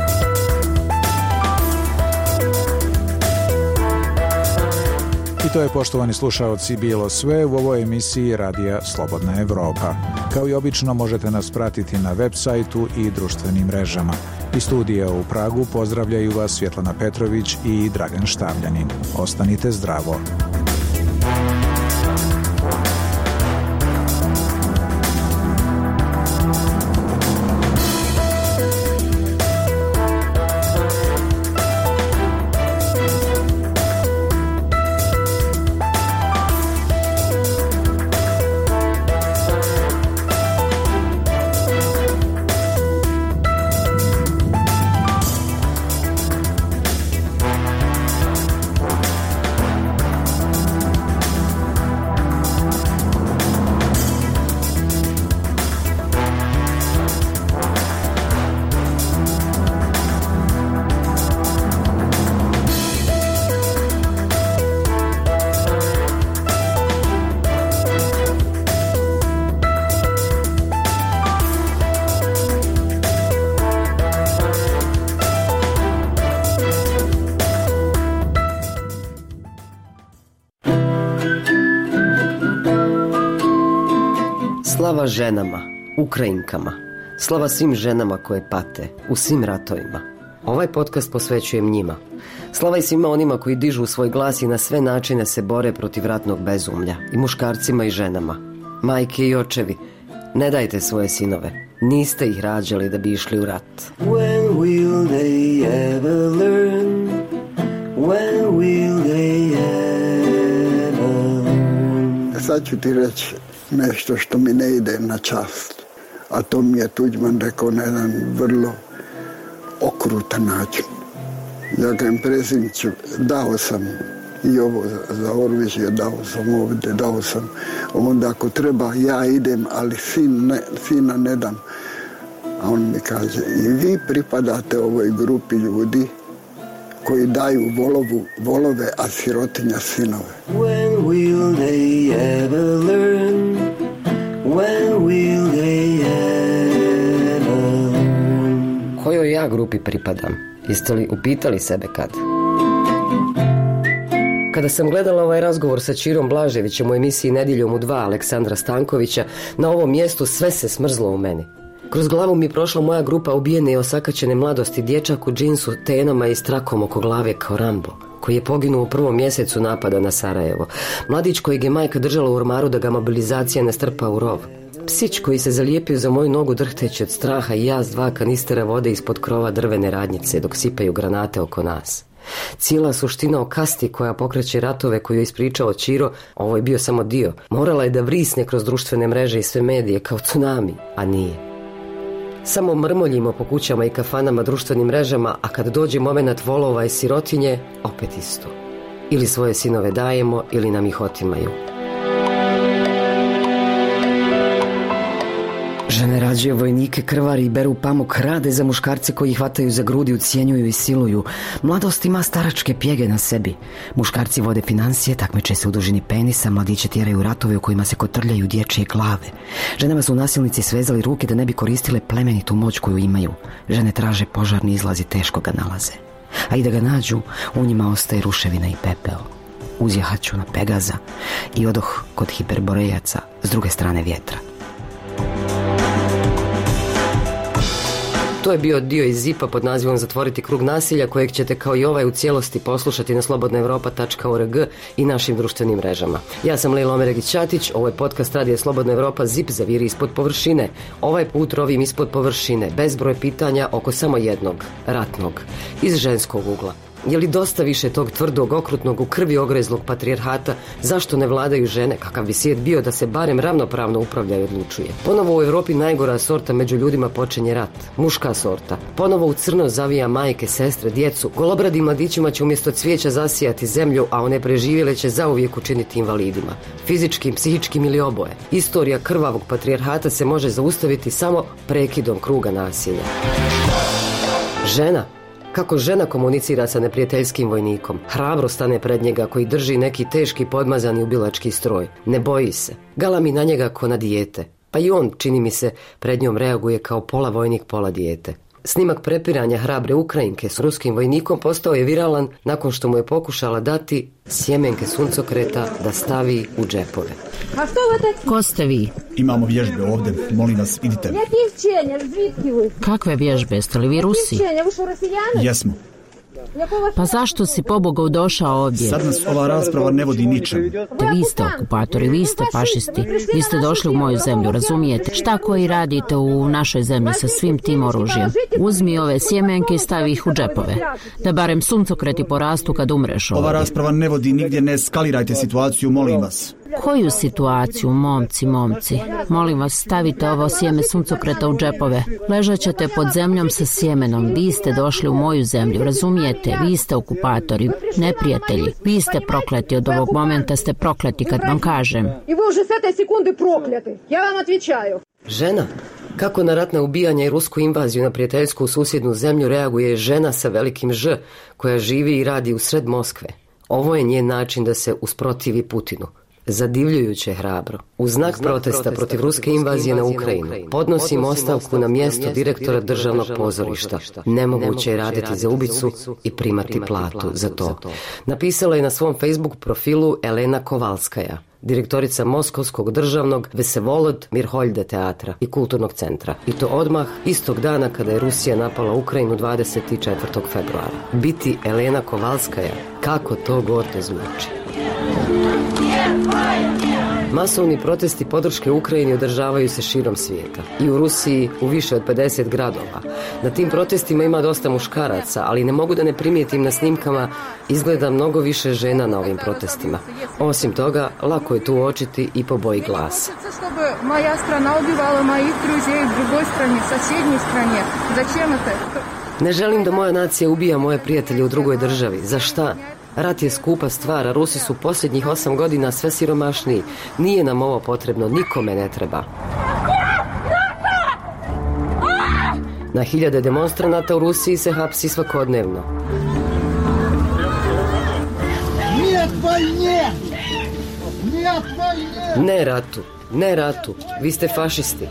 I to je, poštovani slušaoci, bilo sve u ovoj emisiji Radija Slobodna Evropa. Kao i obično možete nas pratiti na web sajtu i društvenim mrežama. Iz studija u Pragu pozdravljaju vas Svjetlana Petrović i Dragan Štavljanin. Ostanite zdravo. Slava ženama, Ukrajinkama, slava svim ženama koje pate u svim ratovima. Ovaj podcast posvećujem njima. Slava i svima onima koji dižu svoj glas i na sve načine se bore protiv ratnog bezumlja, i muškarcima i ženama. Majke i očevi, ne dajte svoje sinove, niste ih rađali da bi išli u rat. When will they ever learn? When will they ever learn? Sad ću ti reći nešto što mi ne ide na čast, a to mi je Tuđman rekao na jedan vrlo okrutan način. Ja kažem, predsjedniče, dao sam i ovo za oružje, dao sam ovdje, dao sam onda ako treba ja idem, ali sin ne, sina ne dam. A on mi kaže, i vi pripadate ovoj grupi ljudi koji daju volovu, volove, a sirotinja sinove. When will they ever learn? When will they ever learn? Kojoj ja grupi pripadam? Jeste li upitali sebe kad? Kada sam gledala ovaj razgovor sa Čirom Blaževićem u emisiji Nedjeljom u dva Aleksandra Stankovića, na ovom mjestu sve se smrzlo u meni. Kroz glavu mi prošla moja grupa ubijene i osakaćene mladosti, dječak u džinsu, tenama i s trakom oko glave kao Rambo, koji je poginuo u prvom mjesecu napada na Sarajevo. Mladić kojeg je majka držala u ormaru da ga mobilizacija ne strpa u rov. Psić koji se zalijepio za moju nogu drhteći od straha i ja s dva kanistera vode ispod krova drvene radnjice dok sipaju granate oko nas. Cijela suština o kasti koja pokreće ratove koju je ispričao Čiro, ovo je bio samo dio, morala je da vrisne kroz društvene mreže i sve medije kao tsunami, a nije. Samo mrmoljimo po kućama i kafanama, društvenim mrežama, a kad dođe moment volova i sirotinje, opet isto. Ili svoje sinove dajemo, ili nam ih otimaju. Žene rađaju vojnike, krvari i beru pamuk, rade za muškarce koji ih hvataju za grudi, ucijenjuju i siluju. Mladost ima staračke pjege na sebi. Muškarci vode financije, takmiče se u dužini penisa, mladiće tjeraju ratove u kojima se kotrljaju dječje glave. Ženama su nasilnici svezali ruke da ne bi koristile plemenitu moć koju imaju. Žene traže požarni izlaz i teško ga nalaze. A i da ga nađu, u njima ostaje ruševina i pepeo. Uzjahaću na Pegaza i odoh kod hiperborejaca s druge strane vjetra. To je bio dio iz zipa pod nazivom Zatvoriti krug nasilja, kojeg ćete kao i ovaj u cijelosti poslušati na slobodna europa tačka org i našim društvenim mrežama. Ja sam Lejla Omeregić-Ćatić, ovo je podcast radija Slobodna Europa, Zip zaviri ispod površine. Ovaj put rovim ispod površine, bezbroj pitanja oko samo jednog, ratnog, iz ženskog ugla. Je li dosta više tog tvrdog, okrutnog, u krvi ogrezlog patrijarhata? Zašto ne vladaju žene? Kakav bi svijet bio da se barem ravnopravno upravlja i odlučuje? Ponovo u Europi najgora sorta među ljudima počinje rat. Muška sorta. Ponovo u crno zavija majke, sestre, djecu. Golobradim mladićima će umjesto cvijeća zasijati zemlju, a one preživjele će zauvijek učiniti invalidima. Fizičkim, psihičkim ili oboje. Istorija krvavog patrijarhata se može zaustaviti samo prekidom kruga nasilja. Žena. Kako žena komunicira sa neprijateljskim vojnikom? Hrabro stane pred njega koji drži neki teški podmazani ubilački stroj. Ne boji se. Galami na njega ko na dijete. Pa i on, čini mi se, pred njom reaguje kao pola vojnik, pola dijete. Snimak prepiranja hrabre Ukrajinke s ruskim vojnikom postao je viralan nakon što mu je pokušala dati sjemenke suncokreta da stavi u džepove. A što vi? Ko ste vi? Imamo vježbe ovdje, molim vas, idite. Kakve vježbe, jeste li vi Rusi? Jesmo. Pa zašto si pobogu došao ovdje? Sad nas ova rasprava ne vodi ničem. Vi ste okupatori, vi ste fašisti. Vi ste došli u moju zemlju, razumijete? Šta koji radite u našoj zemlji sa svim tim oružjem? Uzmi ove sjemenke i stavi ih u džepove. Da barem suncokreti porastu kad umreš ovdje. Ova rasprava ne vodi nigdje, ne eskalirajte situaciju, molim vas. Koju situaciju, momci, momci? Molim vas, stavite ovo sjeme suncokreta u džepove. Ležat ćete pod zemljom sa sjemenom. Vi ste došli u moju zemlju, razumijete? Vi ste okupatori, neprijatelji. Vi ste prokleti, od ovog momenta ste prokleti kad vam kažem. I vi už s te sekunde prokleti. Ja vam odvičaju. Žena? Kako na ratna ubijanja i rusku invaziju na prijateljsku susjednu zemlju reaguje žena sa velikim Ž, koja živi i radi u sred Moskve? Ovo je njen način da se usprotivi Putinu. Zadivljujuće hrabro. U znak protesta protiv ruske invazije na Ukrajinu podnosim ostavku na mjesto direktora državnog pozorišta. Nemoguće je raditi za ubicu i primati platu za to. Napisala je na svom Facebook profilu Elena Kovalskaja, direktorica Moskovskog državnog Vesevolod Mirholjde teatra i kulturnog centra. I to odmah istog dana kada je Rusija napala Ukrajinu dvadeset četvrtog februara. Biti Elena Kovalskaja, kako to gordo zvuči. Masovni protesti podrške Ukrajini održavaju se širom svijeta. I u Rusiji u više od pedeset gradova. Na tim protestima ima dosta muškaraca, ali ne mogu da ne primijetim na snimkama, izgleda mnogo više žena na ovim protestima. Osim toga, lako je tu uočiti i po boji glasa. Moja strana ubivala mojih druzей u drugoj strani, sosednjoj strani. Začem to? Ne želim da moja nacija ubija moje prijatelje u drugoj državi. Za šta? Rat je skupa stvar, a Rusi su posljednjih osam godina sve siromašniji. Nije nam ovo potrebno, nikome ne treba. Na hiljade demonstranata u Rusiji se hapsi svakodnevno. Ne ratu, ne ratu, vi ste fašisti.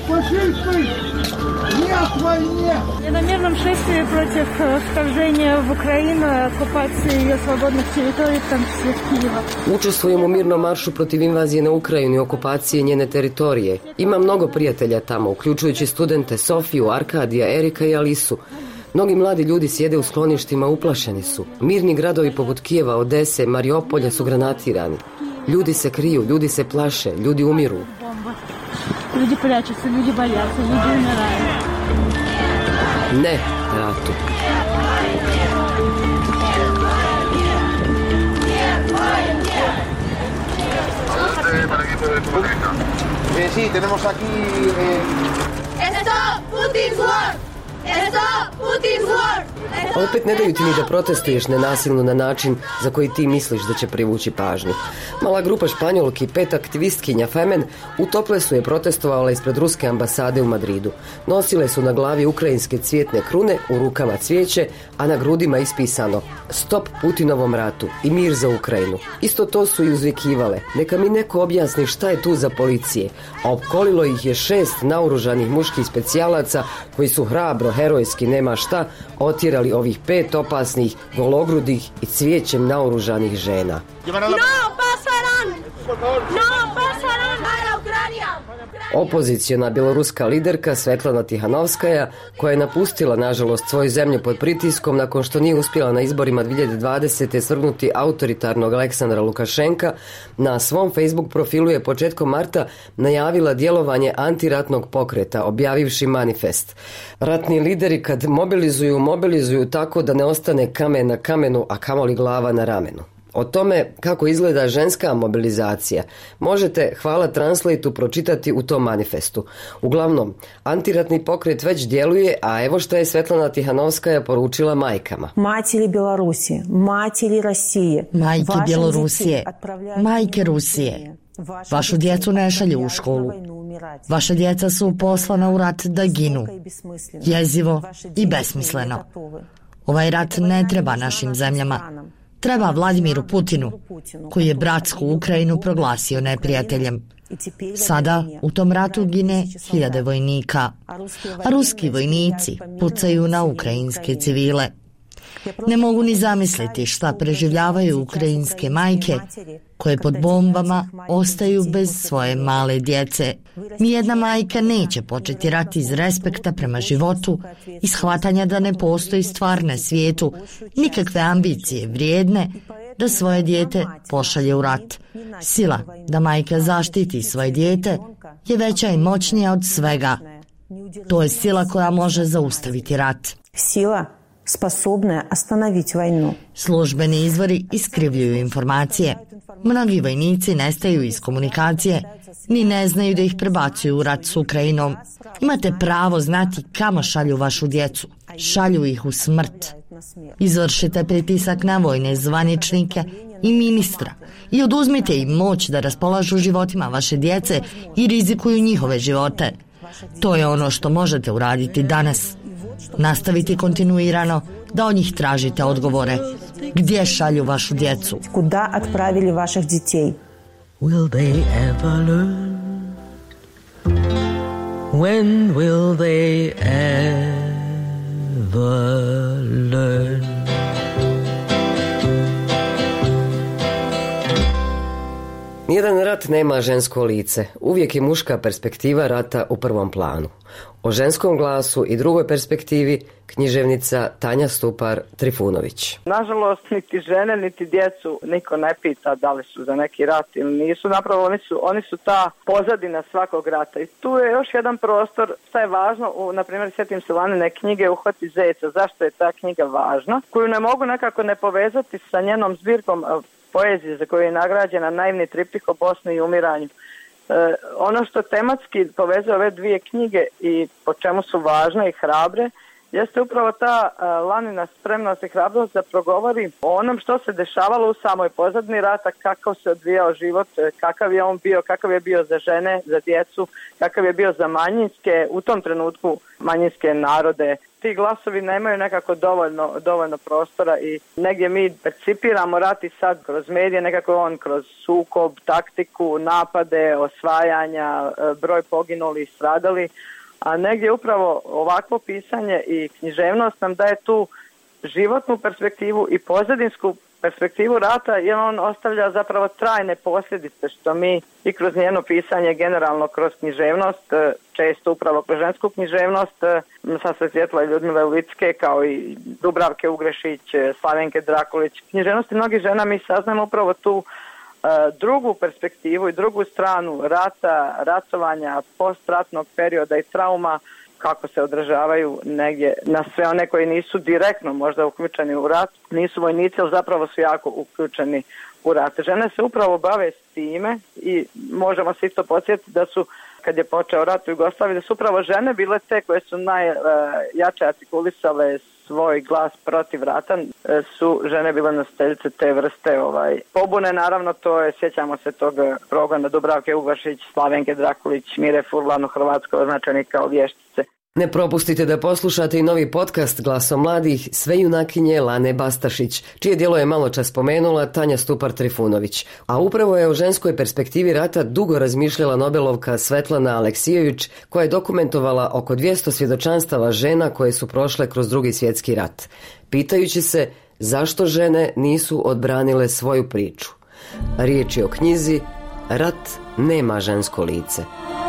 На мирном шествии против вторжения в Украину, оккупации ее свободных территорий, в том числе Киева. Učestvujem u mirnom maršu protiv invazije na Ukrajinu i okupacije njene teritorije. Ima mnogo prijatelja tamo, uključujući studente Sofiju, Arkadija, Erika i Alisu. Mnogi mladi ljudi sjede u skloništima, uplašeni su. Mirni gradovi poput Kijeva, Odese, Mariupolja su granatirani. Ljudi se kriju, ljudi se plaše, ljudi umiru. Ljudi preču se, ljudi boljatся, ljudi umiraju. Ne ratu. Sí, tenemos aquí... Stop Putin's war! Stop Putin's war! Opet ne daju ti ni da protestuješ nenasilno na način za koji ti misliš da će privući pažnju. Mala grupa Španjolki, pet aktivistkinja Femen, u Toplesu je protestovala ispred ruske ambasade u Madridu. Nosile su na glavi ukrajinske cvjetne krune, u rukama cvijeće, a na grudima ispisano Stop Putinovom ratu i mir za Ukrajinu. Isto to su i uzvikivale. Neka mi neko objasni šta je tu za policije. A opkolilo ih je šest naoružanih muških specijalaca koji su hrabro, herojski, nema šta, otjerali ovih pet opasnih, gologrudih i cvijećem naoružanih žena. No pasaran! No pasaran! Opoziciona bjeloruska liderka Svetlana Tihanovskaja, koja je napustila nažalost svoju zemlju pod pritiskom nakon što nije uspjela na izborima dvije hiljade dvadesete svrgnuti autoritarnog Aleksandra Lukašenka, na svom Facebook profilu je početkom marta najavila djelovanje antiratnog pokreta, objavivši manifest. Ratni lideri kad mobilizuju, mobilizuju tako da ne ostane kamen na kamenu, a kamoli glava na ramenu. O tome kako izgleda ženska mobilizacija možete, hvala Translate-u, pročitati u tom manifestu. Uglavnom, antiratni pokret već djeluje, a evo što je Svetlana Tihanovskaja poručila majkama. Materi Bjelorusije, materi Rusije, majke Bjelorusije, majke Rusije, vašu djecu ne šalju u školu. Vaša djeca su poslana u rat da ginu. Jezivo i besmisleno. Ovaj rat ne treba našim zemljama. Treba Vladimiru Putinu, koji je bratsku Ukrajinu proglasio neprijateljem. Sada u tom ratu gine hiljade vojnika, a ruski vojnici pucaju na ukrajinske civile. Ne mogu ni zamisliti šta preživljavaju ukrajinske majke koje pod bombama ostaju bez svoje male djece. Nijedna majka neće početi rat iz respekta prema životu i shvatanja da ne postoji stvar na svijetu, nikakve ambicije vrijedne da svoje dijete pošalje u rat. Sila da majka zaštiti svoje dijete je veća i moćnija od svega. To je sila koja može zaustaviti rat. Sila sposobna ostanoviti vojnu. Službeni izvori iskrivljuju informacije. Mnogi vojnici nestaju iz komunikacije, ni ne znaju da ih prebacuju u rat s Ukrajinom. Imate pravo znati kamo šalju vašu djecu. Šalju ih u smrt. Izvršite pritisak na vojne zvaničnike i ministra i oduzmite im moć da raspolažu životima vaše djece i rizikuju njihove živote. To je ono što možete uraditi danas. Nastaviti kontinuirano da od njih tražite odgovore. Gdje šalju vašu djecu? Kuda отправили vaših детей? will they ever learn? When will they ever learn? Nijedan rat nema žensko lice. Uvijek je muška perspektiva rata u prvom planu. O ženskom glasu i drugoj perspektivi književnica Tanja Stupar-Trifunović. Nažalost, niti žene, niti djecu niko ne pita da li su za neki rat ili nisu. Napravo, oni su, oni su ta pozadina svakog rata. I tu je još jedan prostor, šta je važno, u, na primjer, sjetim se Lanine knjige Uhvati zeca. Zašto je ta knjiga važna? Koju ne mogu nekako ne povezati sa njenom zbirkom poezije za koju je nagrađena Naivni triptih o Bosni i umiranju. E, ono što tematski povezuje ove dvije knjige i po čemu su važne i hrabre, jeste upravo ta uh, Lanina spremnost i hrabrost da progovori o onom što se dešavalo u samoj pozadini rata, kako se odvijao život, kakav je on bio, kakav je bio za žene, za djecu, kakav je bio za manjinske, u tom trenutku manjinske narode. Ti glasovi nemaju nekako dovoljno, dovoljno prostora i negdje mi percipiramo rat i sad kroz medije, nekako on kroz sukob, taktiku, napade, osvajanja, broj poginulih, stradali, a negdje upravo ovakvo pisanje i književnost nam daje tu životnu perspektivu i pozadinsku perspektivu rata, jer on ostavlja zapravo trajne posljedice, što mi i kroz njeno pisanje, generalno kroz književnost, često upravo kroz žensku književnost, sam se sjetila i Ljudmile Ulicke, kao i Dubravke Ugrešić, Slavenke Drakulić, književnosti mnogih žena, mi saznamo upravo tu drugu perspektivu i drugu stranu rata, ratovanja, postratnog perioda i trauma, kako se odražavaju negdje na sve one koji nisu direktno možda uključeni u rat, nisu vojnici, ali zapravo su jako uključeni u rat. Žene se upravo bave s time i možemo se isto podsjetiti da su, kad je počeo rat u Jugoslaviji, da su upravo žene bile te koje su najjače artikulisale svoj glas protiv rata, su žene bile nositeljice te vrste ovaj, pobune. Naravno, to je, sjećamo se tog progona Dubravke Ugrešić, Slavenke Drakulić, Mire Furlan u Hrvatskoj označeni kao vještice. Ne propustite da poslušate i novi podcast Glasom mladih, sve junakinje Lane Bastašić, čije djelo je malo čas spomenula Tanja Stupar-Trifunović. A upravo je o ženskoj perspektivi rata dugo razmišljala Nobelovka Svetlana Aleksijević, koja je dokumentovala oko dvjesto svjedočanstava žena koje su prošle kroz Drugi svjetski rat, pitajući se zašto žene nisu odbranile svoju priču. Riječ je o knjizi Rat nema žensko lice.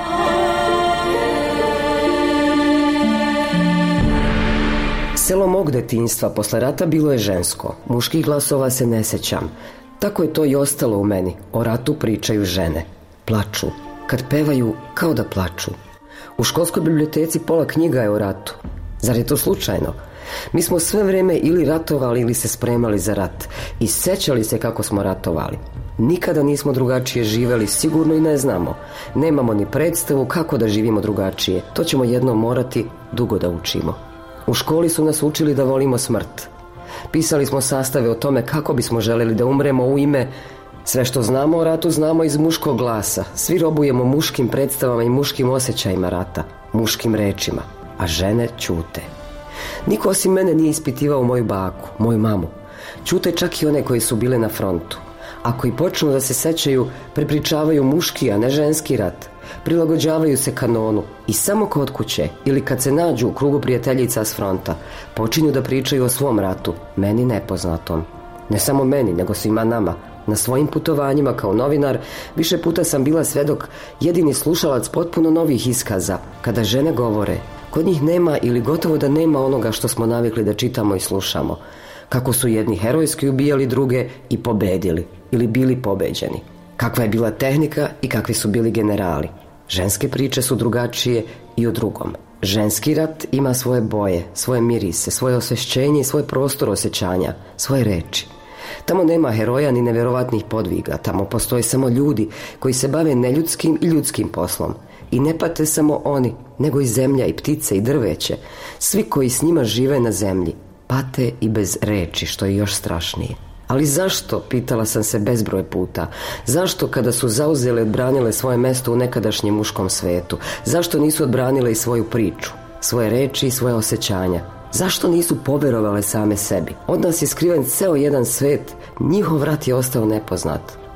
Selo mog detinjstva posle rata bilo je žensko. Muških glasova se ne sjećam. Tako je to i ostalo u meni. O ratu pričaju žene. Plaču. Kad pevaju, kao da plaču. U školskoj biblioteci pola knjiga je o ratu. Zar je to slučajno? Mi smo sve vrijeme ili ratovali ili se spremali za rat. I sjećali se kako smo ratovali. Nikada nismo drugačije živjeli, sigurno i ne znamo. Nemamo ni predstavu kako da živimo drugačije. To ćemo jednom morati dugo da učimo. U školi su nas učili da volimo smrt. Pisali smo sastave o tome kako bismo željeli da umremo u ime. Sve što znamo o ratu znamo iz muškog glasa. Svi robujemo muškim predstavama i muškim osjećajima rata, muškim rečima, a žene ćute. Niko osim mene nije ispitivao moju baku, moju mamu. Ćute čak i one koji su bile na frontu. Ako i počnu da se sećaju, prepričavaju muški, a ne ženski rat. Prilagođavaju se kanonu i samo kod kuće ili kad se nađu u krugu prijateljica s fronta, počinju da pričaju o svom ratu, meni nepoznatom. Ne samo meni, nego svima nama. Na svojim putovanjima kao novinar više puta sam bila svedok, jedini slušalac potpuno novih iskaza. Kada žene govore, kod njih nema ili gotovo da nema onoga što smo navikli da čitamo i slušamo. Kako su jedni herojski ubijali druge i pobedili ili bili pobeđeni. Kakva je bila tehnika i kakvi su bili generali. Ženske priče su drugačije i o drugom. Ženski rat ima svoje boje, svoje mirise, svoje osvešćenje i svoj prostor osjećanja, svoje reči. Tamo nema heroja ni nevjerovatnih podviga, tamo postoje samo ljudi koji se bave neljudskim i ljudskim poslom. I ne pate samo oni, nego i zemlja i ptice i drveće. Svi koji s njima žive na zemlji pate i bez reči, što je još strašnije. Ali zašto, pitala sam se bezbroj puta, zašto kada su zauzele i odbranile svoje mesto u nekadašnjem muškom svetu, zašto nisu odbranile i svoju priču, svoje reči i svoje osjećanja? Zašto nisu poverovale same sebi? Od nas je skriven ceo jedan svet, njihov rat je ostao nepoznat.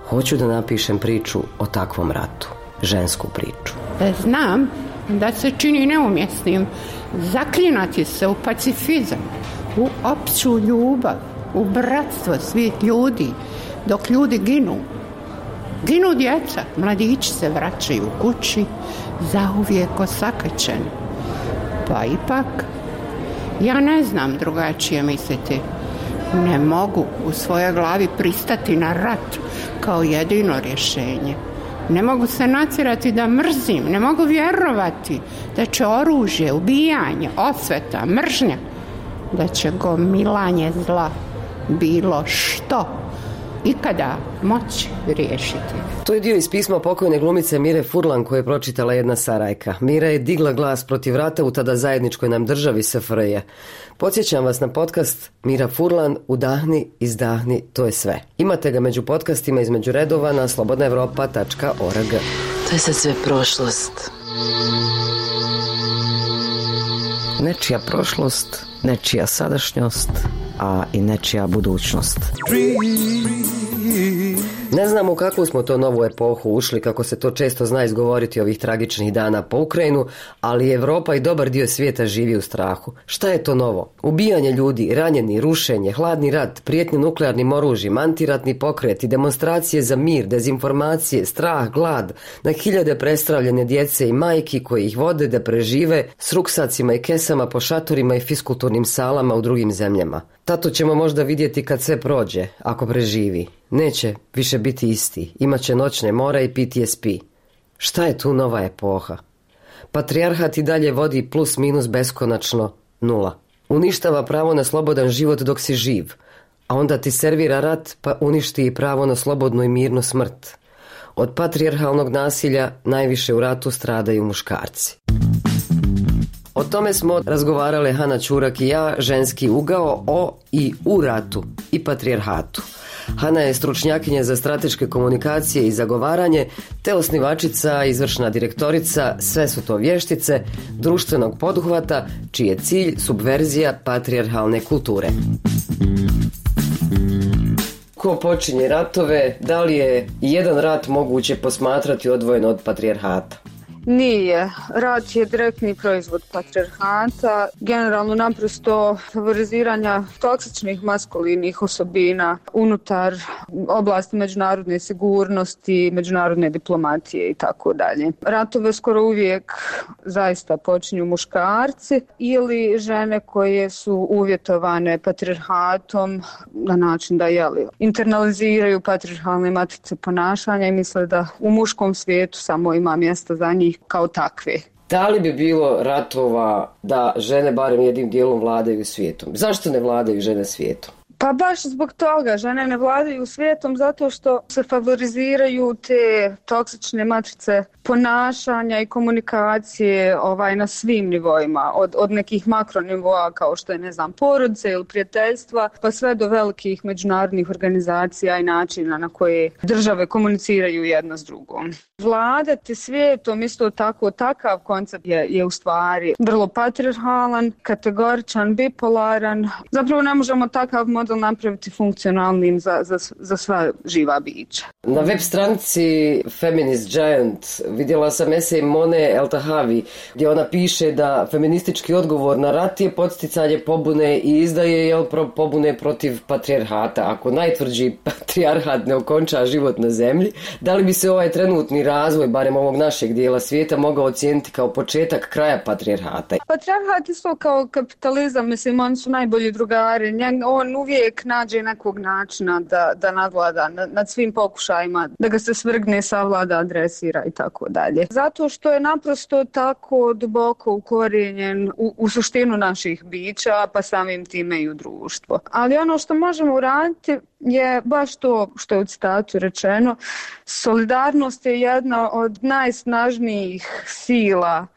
Hoću da napišem priču o takvom ratu, žensku priču. Znam da se čini neumjesnim zaklinati se u pacifizam, u opću ljubav, u bratstvo svih ljudi, dok ljudi ginu. Ginu djeca, mladići se vraćaju kući, zauvijek osakaćeni. Pa ipak, ja ne znam drugačije misliti. Ne mogu u svojoj glavi pristati na rat kao jedino rješenje. Ne mogu se natjerati da mrzim, ne mogu vjerovati da će oružje, ubijanje, osveta, mržnja, da će gomilanje zla bilo što ikada moći riješiti. To je dio iz pisma pokojne glumice Mire Furlan koje je pročitala jedna Sarajka. Mira je digla glas protiv rata u tada zajedničkoj nam državi S F R J. Podsjećam vas na podcast Mira Furlan, Udahni, izdahni, to je sve. Imate ga među podcastima između redova na slobodna evropa tačka org. To je sad sve prošlost. Nečija prošlost, nečija sadašnjost, a i nečija budućnost. Ne znam u kakvu smo to novu epohu ušli, kako se to često zna izgovoriti ovih tragičnih dana po Ukrajinu, ali Evropa i dobar dio svijeta živi u strahu. Šta je to novo? Ubijanje ljudi, ranjeni, rušenje, hladni rat, prijetnje nuklearnim oružjem, antiratni pokreti, demonstracije za mir, dezinformacije, strah, glad, na hiljade prestravljene djece i majki koji ih vode da prežive s ruksacima i kesama po šatorima i fiskulturnim salama u drugim zemljama. Tato ćemo možda vidjeti kad sve prođe, ako preživi. Neće više biti isti, imaće noćne more i P T S P. Šta je tu nova epoha? Patrijarhat i dalje vodi plus minus beskonačno nula. Uništava pravo na slobodan život dok si živ, a onda ti servira rat pa uništi i pravo na slobodnu i mirnu smrt. Od patrijarhalnog nasilja najviše u ratu stradaju muškarci. O tome smo razgovarale Hana Ćurak i ja, ženski ugao o i u ratu i patrijarhatu. Hana je stručnjakinja za strateške komunikacije i zagovaranje, te osnivačica, izvršna direktorica, sve su to vještice, društvenog poduhvata, čiji je cilj subverzija patrijarhalne kulture. Ko počinje ratove, da li je jedan rat moguće posmatrati odvojeno od patrijarhata? Nije. Rat je direktni proizvod patrijarhata, generalno naprosto favoriziranja toksičnih maskulinih osobina unutar oblasti međunarodne sigurnosti, međunarodne diplomatije i tako dalje. Ratove skoro uvijek zaista počinju muškarci ili žene koje su uvjetovane patrijarhatom na način da jeli, internaliziraju patrijarhalne matrice ponašanja i misle da u muškom svijetu samo ima mjesta za njih kao takve. Da li bi bilo ratova da žene barem jednim dijelom vladaju svijetom? Zašto ne vladaju žene svijetom? Pa baš zbog toga žene ne vladaju svijetom zato što se favoriziraju te toksične matrice ponašanja i komunikacije ovaj, na svim nivoima, od, od nekih makronivoa kao što je ne znam porodice ili prijateljstva pa sve do velikih međunarodnih organizacija i načina na koje države komuniciraju jedna s drugom. Vladati svijetom isto tako, takav koncept je, je u stvari vrlo patrijarhalan, kategoričan, bipolaran. Zapravo ne možemo takav model napraviti funkcionalnim za, za, za sva živa bića. Na web stranici Feminist Giant vidjela sam esej Mone Eltahavi gdje ona piše da feministički odgovor na rat je podsticanje pobune i izdaje jel, pobune protiv patrijarhata. Ako najtvrđi patrijarhat ne okonča život na zemlji, da li bi se ovaj trenutni razvoj, barem ovog našeg dijela svijeta, mogao ocijeniti kao početak kraja patrijarhata? Patrijarhat isto kao kapitalizam, mislim, oni su najbolji drugari. On uvijek nađe nekog načina da, da nadvlada nad svim pokušajima, da ga se svrgne, savlada, adresira i tako dalje. Zato što je naprosto tako duboko ukorijenjen u, u suštinu naših bića, pa samim time i u društvo. Ali ono što možemo uraditi je baš to što je u citatu rečeno. Solidarnost je jedna od najsnažnijih sila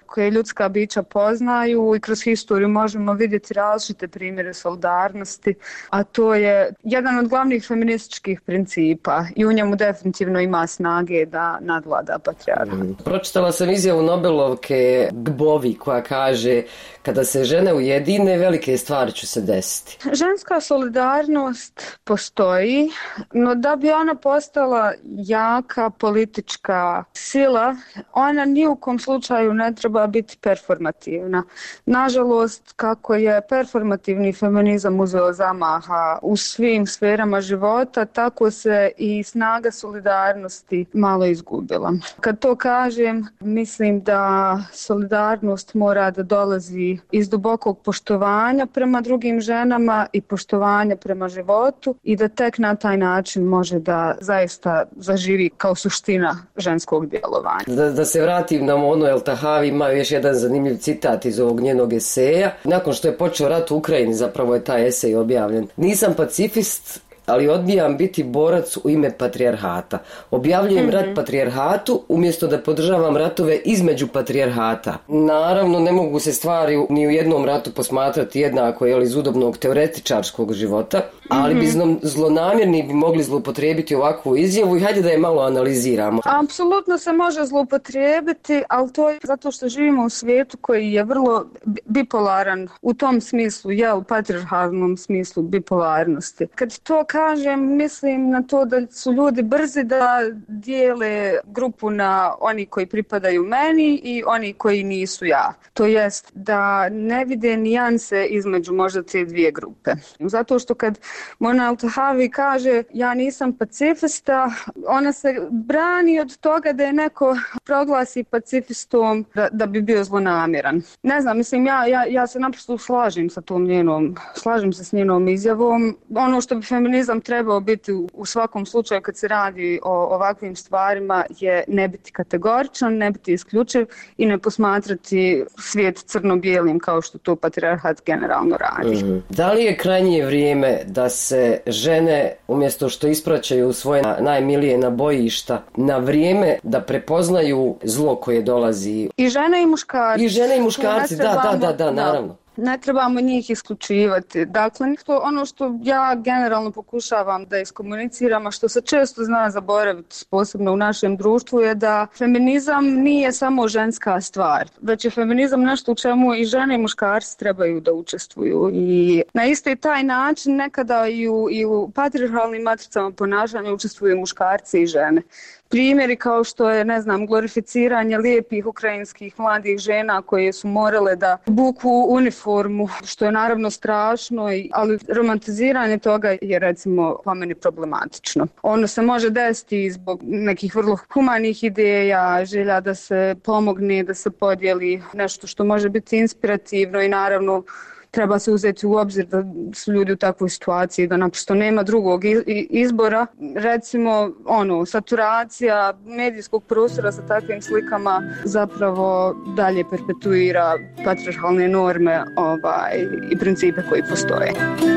koje ljudska bića poznaju i kroz historiju možemo vidjeti različite primjere solidarnosti, a to je jedan od glavnih feminističkih principa i u njemu definitivno ima snage da nadvlada patrijarhat. Mm. Pročitala sam izjavu Nobelovke Gbovi koja kaže: kada se žene ujedine, velike stvari će se desiti. Ženska solidarnost postoji, no da bi ona postala jaka politička sila, ona ni u kom slučaju ne treba biti performativna. Nažalost, kako je performativni feminizam uzeo zamaha u svim sferama života, tako se i snaga solidarnosti malo izgubila. Kad to kažem, mislim da solidarnost mora da dolazi iz dubokog poštovanja prema drugim ženama i poštovanja prema životu i da tek na taj način može da zaista zaživi kao suština ženskog djelovanja. Da, da se vratim na Monu El Tahavi, ima još jedan zanimljiv citat iz ovog njenog eseja. Nakon što je počeo rat u Ukrajini, zapravo je taj esej objavljen. Nisam pacifist, ali odbijam biti borac u ime patrijarhata. Objavljujem mm-hmm. rat patrijarhatu umjesto da podržavam ratove između patrijarhata. Naravno, ne mogu se stvari ni u jednom ratu posmatrati jednako, jel, iz udobnog teoretičarskog života, ali mm-hmm. bi zlonamjerni bi mogli zloupotrijebiti ovakvu izjavu i hajde da je malo analiziramo. Apsolutno se može zloupotrijebiti, ali to je zato što živimo u svijetu koji je vrlo bipolaran u tom smislu, jel, patrijarhalnom smislu bipolarnosti. Kad to kažem, mislim na to da su ljudi brzi da dijele grupu na oni koji pripadaju meni i oni koji nisu ja. To jest da ne vide nijanse između možda te dvije grupe. Zato što kad Mona El Tahavi kaže ja nisam pacifista, ona se brani od toga da je neko proglasi pacifistom da, da bi bio zlonamjeran. Ne znam, mislim, ja, ja, ja se naprosto slažem sa tom njenom, slažem se s njenom izjavom. Ono što bi feminizam trebao biti u, u svakom slučaju kad se radi o ovakvim stvarima je ne biti kategoričan, ne biti isključiv i ne posmatrati svijet crno-bijelim kao što to patrijarhat generalno radi. Mm-hmm. Da li je krajnje vrijeme da se žene, umjesto što ispraćaju svoje najmilije na bojišta, na vrijeme da prepoznaju zlo koje dolazi? I žene i muškarci. I žene i muškarci, da, da, da, da, naravno. Ne trebamo njih isključivati. Dakle, to ono što ja generalno pokušavam da iskomuniciram, a što se često zna zaboraviti, posebno u našem društvu, je da feminizam nije samo ženska stvar, već je feminizam nešto u čemu i žene i muškarci trebaju da učestvuju. I na isti taj način nekada i u, i u patrijarhalnim matricama ponašanja učestvuju muškarci i žene. Primjeri kao što je, ne znam, glorificiranje lijepih ukrajinskih mladih žena koje su morale da buku uniformu, što je naravno strašno, ali romantiziranje toga je, recimo, po meni problematično. Ono se može desiti zbog nekih vrlo humanih ideja, želja da se pomogne, da se podijeli nešto što može biti inspirativno i naravno treba se uzeti u obzir da su ljudi u takvoj situaciji, da naprosto nema drugog izbora. Recimo, ono, saturacija medijskog prostora sa takvim slikama zapravo dalje perpetuira patrijarhalne norme ovaj, i principe koji postoje.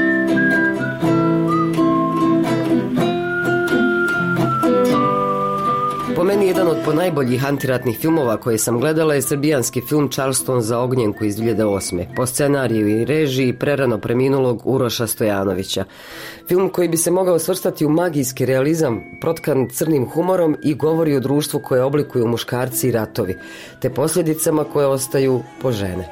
Po meni jedan od ponajboljih antiratnih filmova koje sam gledala je srbijanski film Charleston za ognjenku iz dvije hiljade osme. Po scenariju i režiji prerano preminulog Uroša Stojanovića. Film koji bi se mogao svrstati u magijski realizam, protkan crnim humorom i govori o društvu koje oblikuju muškarci i ratovi, te posljedicama koje ostaju po žene.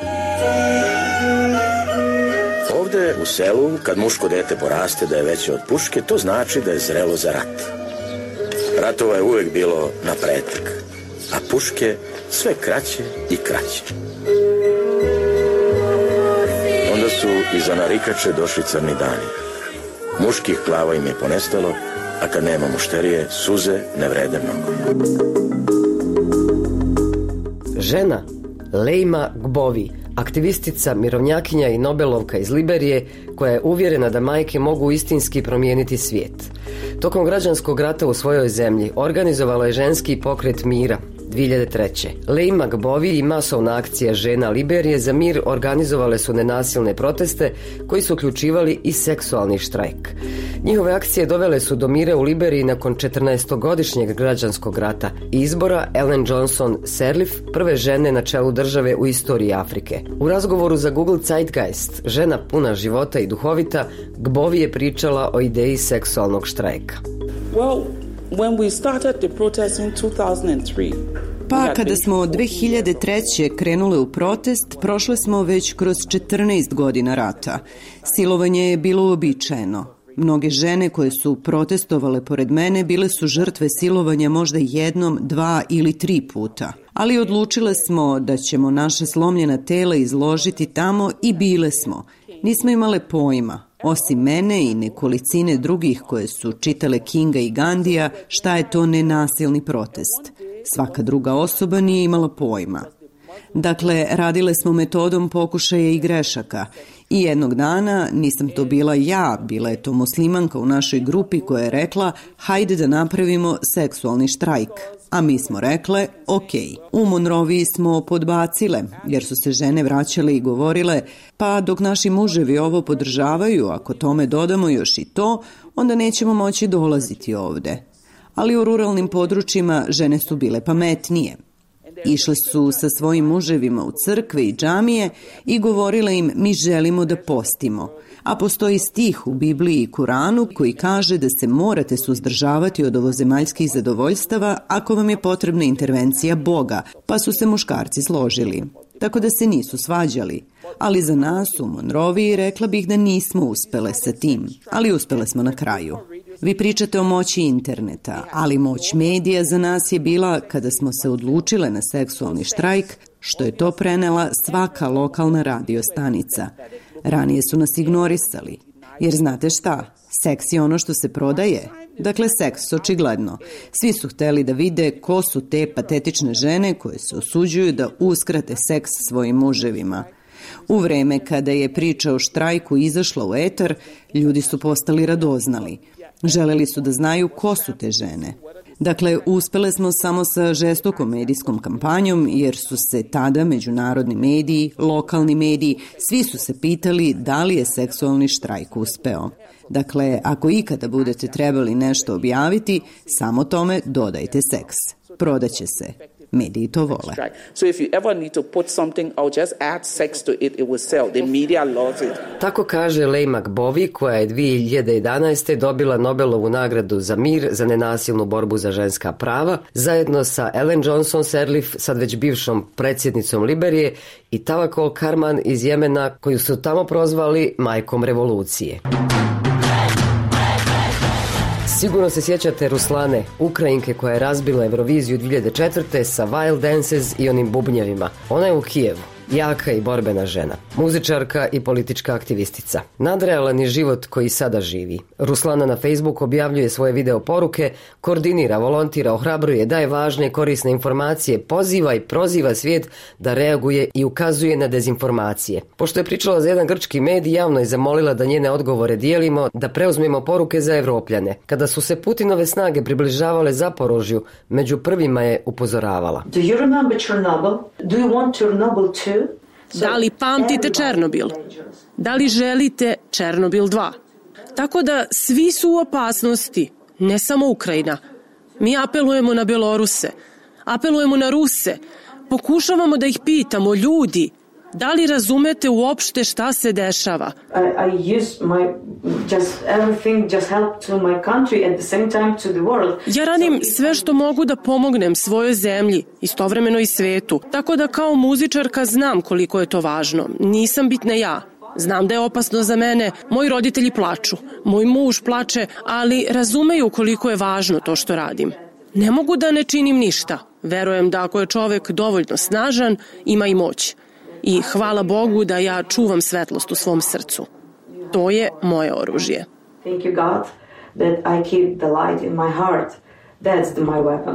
Ovde u selu, kad muško dete poraste da je veće od puške, to znači da je zrelo za rat. Ratova je uvijek bilo na pretek, a puške sve kraće i kraće. Onda su iza narikače došli crni dani. Muških glava im je ponestalo, a kad nema mušterije, suze ne vrede mnogo. Žena Leima Gbovi, aktivistica, mirovnjakinja i Nobelovka iz Liberije, koja je uvjerena da majke mogu istinski promijeniti svijet. Tokom građanskog rata u svojoj zemlji organizovala je ženski pokret mira. dvije hiljade treće. Leigh McBovy i masovna akcija žena Liberije za mir organizovale su nenasilne proteste koji su uključivali i seksualni štrajk. Njihove akcije dovele su do mira u Liberiji nakon četrnaestogodišnjeg građanskog rata i izbora Ellen Johnson Sirleaf, prve žene na čelu države u istoriji Afrike. U razgovoru za Google Zeitgeist, žena puna života i duhovita, Gbovy je pričala o ideji seksualnog štrajka. Well, when we started the protest in two thousand three, Pa kada smo dve hiljade treće krenule u protest, prošle smo već kroz četrnaest godina rata. Silovanje je bilo uobičajeno. Mnoge žene koje su protestovale pored mene bile su žrtve silovanja možda jednom, dva ili tri puta. Ali odlučile smo da ćemo naše slomljena tela izložiti tamo i bile smo. Nismo imale pojma, osim mene i nekolicine drugih koje su čitale Kinga i Gandija, šta je to nenasilni protest. Svaka druga osoba nije imala pojma. Dakle, radile smo metodom pokušaja i grešaka. I jednog dana, nisam to bila ja, bila je to muslimanka u našoj grupi koja je rekla hajde da napravimo seksualni štrajk. A mi smo rekle, ok. U Monroviji smo podbacile, jer su se žene vraćale i govorile, pa dok naši muževi ovo podržavaju, ako tome dodamo još i to, onda nećemo moći dolaziti ovde. Ali u ruralnim područjima žene su bile pametnije. Išle su sa svojim muževima u crkve i džamije i govorile im mi želimo da postimo. A postoji stih u Bibliji i Kuranu koji kaže da se morate suzdržavati od ovozemaljskih zadovoljstava ako vam je potrebna intervencija Boga, pa su se muškarci složili. Tako da se nisu svađali. Ali za nas u Monroviji rekla bih da nismo uspele sa tim, ali uspele smo na kraju. Vi pričate o moći interneta, ali moć medija za nas je bila kada smo se odlučile na seksualni štrajk, što je to prenela svaka lokalna radio stanica. Ranije su nas ignorisali, jer znate šta, seks je ono što se prodaje. Dakle, seks, očigledno. Svi su hteli da vide ko su te patetične žene koje se osuđuju da uskrate seks svojim muževima. U vreme kada je priča o štrajku izašla u etar, ljudi su postali radoznali. Želeli su da znaju ko su te žene. Dakle, uspele smo samo sa žestokom medijskom kampanjom, jer su se tada međunarodni mediji, lokalni mediji, svi su se pitali da li je seksualni štrajk uspeo. Dakle, ako ikada budete trebali nešto objaviti, samo tome dodajte seks. Prodaće se. Mediji to vole. So if you ever need to put something out, just add sex to it, it will sell. The media loves it. Tako kaže Leigh McBovy, koja je dvije hiljade jedanaeste. dobila Nobelovu nagradu za mir za nenasilnu borbu za ženska prava, zajedno sa Ellen Johnson Sirleaf, sad već bivšom predsjednicom Liberije, i Tawakkol Karman iz Jemena, koju su tamo prozvali majkom revolucije. Sigurno se sjećate Ruslane, Ukrajinke koja je razbila Euroviziju dvije hiljade četvrte. sa Wild Dances i onim bubnjevima. Ona je u Kijevu. Jaka i borbena žena, muzičarka i politička aktivistica. Nadrealan je život koji sada živi. Ruslana na Facebook objavljuje svoje video poruke, koordinira, volontira, ohrabruje, daje važne i korisne informacije, poziva i proziva svijet da reaguje i ukazuje na dezinformacije. Pošto je pričala za jedan grčki medij, javno je zamolila da njene odgovore dijelimo, da preuzmemo poruke za Evropljane. Kada su se Putinove snage približavale Zaporožju, među prvima je upozoravala. Do you remember Chernobyl? Do you want Chernobyl too? Da li pamtite Černobil? Da li želite Černobil dva? Tako da svi su u opasnosti, ne samo Ukrajina. Mi apelujemo na Beloruse, apelujemo na Ruse, pokušavamo da ih pitamo, ljudi, da li razumete uopšte šta se dešava? I, I use my just everything just help to my country at the same time to the world. Ja radim sve što mogu da pomognem svojoj zemlji, istovremeno i svetu. Tako da kao muzičarka znam koliko je to važno. Nisam bitna ja. Znam da je opasno za mene, moji roditelji plaču, moj muž plače, ali razumeju koliko je važno to što radim. Ne mogu da ne činim ništa. Verujem da ako je čovek dovoljno snažan, ima i moć. I hvala Bogu da ja čuvam svetlost u svom srcu. To je moje oružje. Thank you God that I keep the light in my heart. That's the my weapon.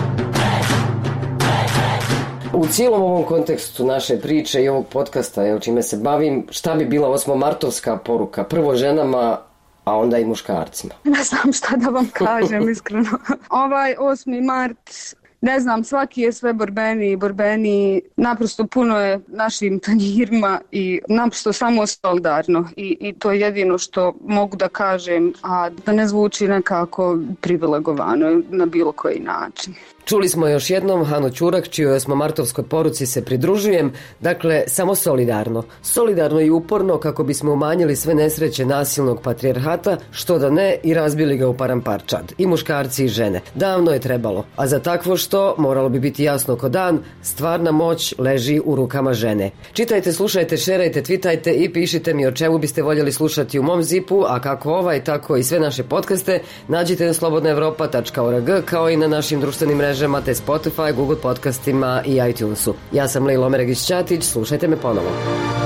U cijelom ovom kontekstu naše priče i ovog podcasta, o čime se bavim, šta bi bila osmomartovska poruka? Prvo ženama, a onda i muškarcima. Ne znam šta da vam kažem, iskreno. Ovaj osmi mart ne znam, svaki je sve borbeni, borbeni, naprosto puno je našim tanjirima i naprosto samo solidarno i, i to je jedino što mogu da kažem, a da ne zvuči nekako privilegovano na bilo koji način. Čuli smo još jednom Hanu Ćurak, čijoj smo martovskoj poruci se pridružujem, dakle samo solidarno. Solidarno i uporno kako bismo umanjili sve nesreće nasilnog patrijarhata, što da ne i razbili ga u paramparčad. I muškarci i žene. Davno je trebalo. A za takvo što, moralo bi biti jasno ko dan, stvarna moć leži u rukama žene. Čitajte, slušajte, šerajte, twitajte i pišite mi o čemu biste voljeli slušati u mom zipu, a kako ovaj, tako i sve naše podcaste nađite na slobodna evropa tačka org kao i na našim društvenim mrežama te Spotify, Google podcastima i iTunesu. Ja sam Lejla Omeregić-Ćatić, slušajte me ponovo.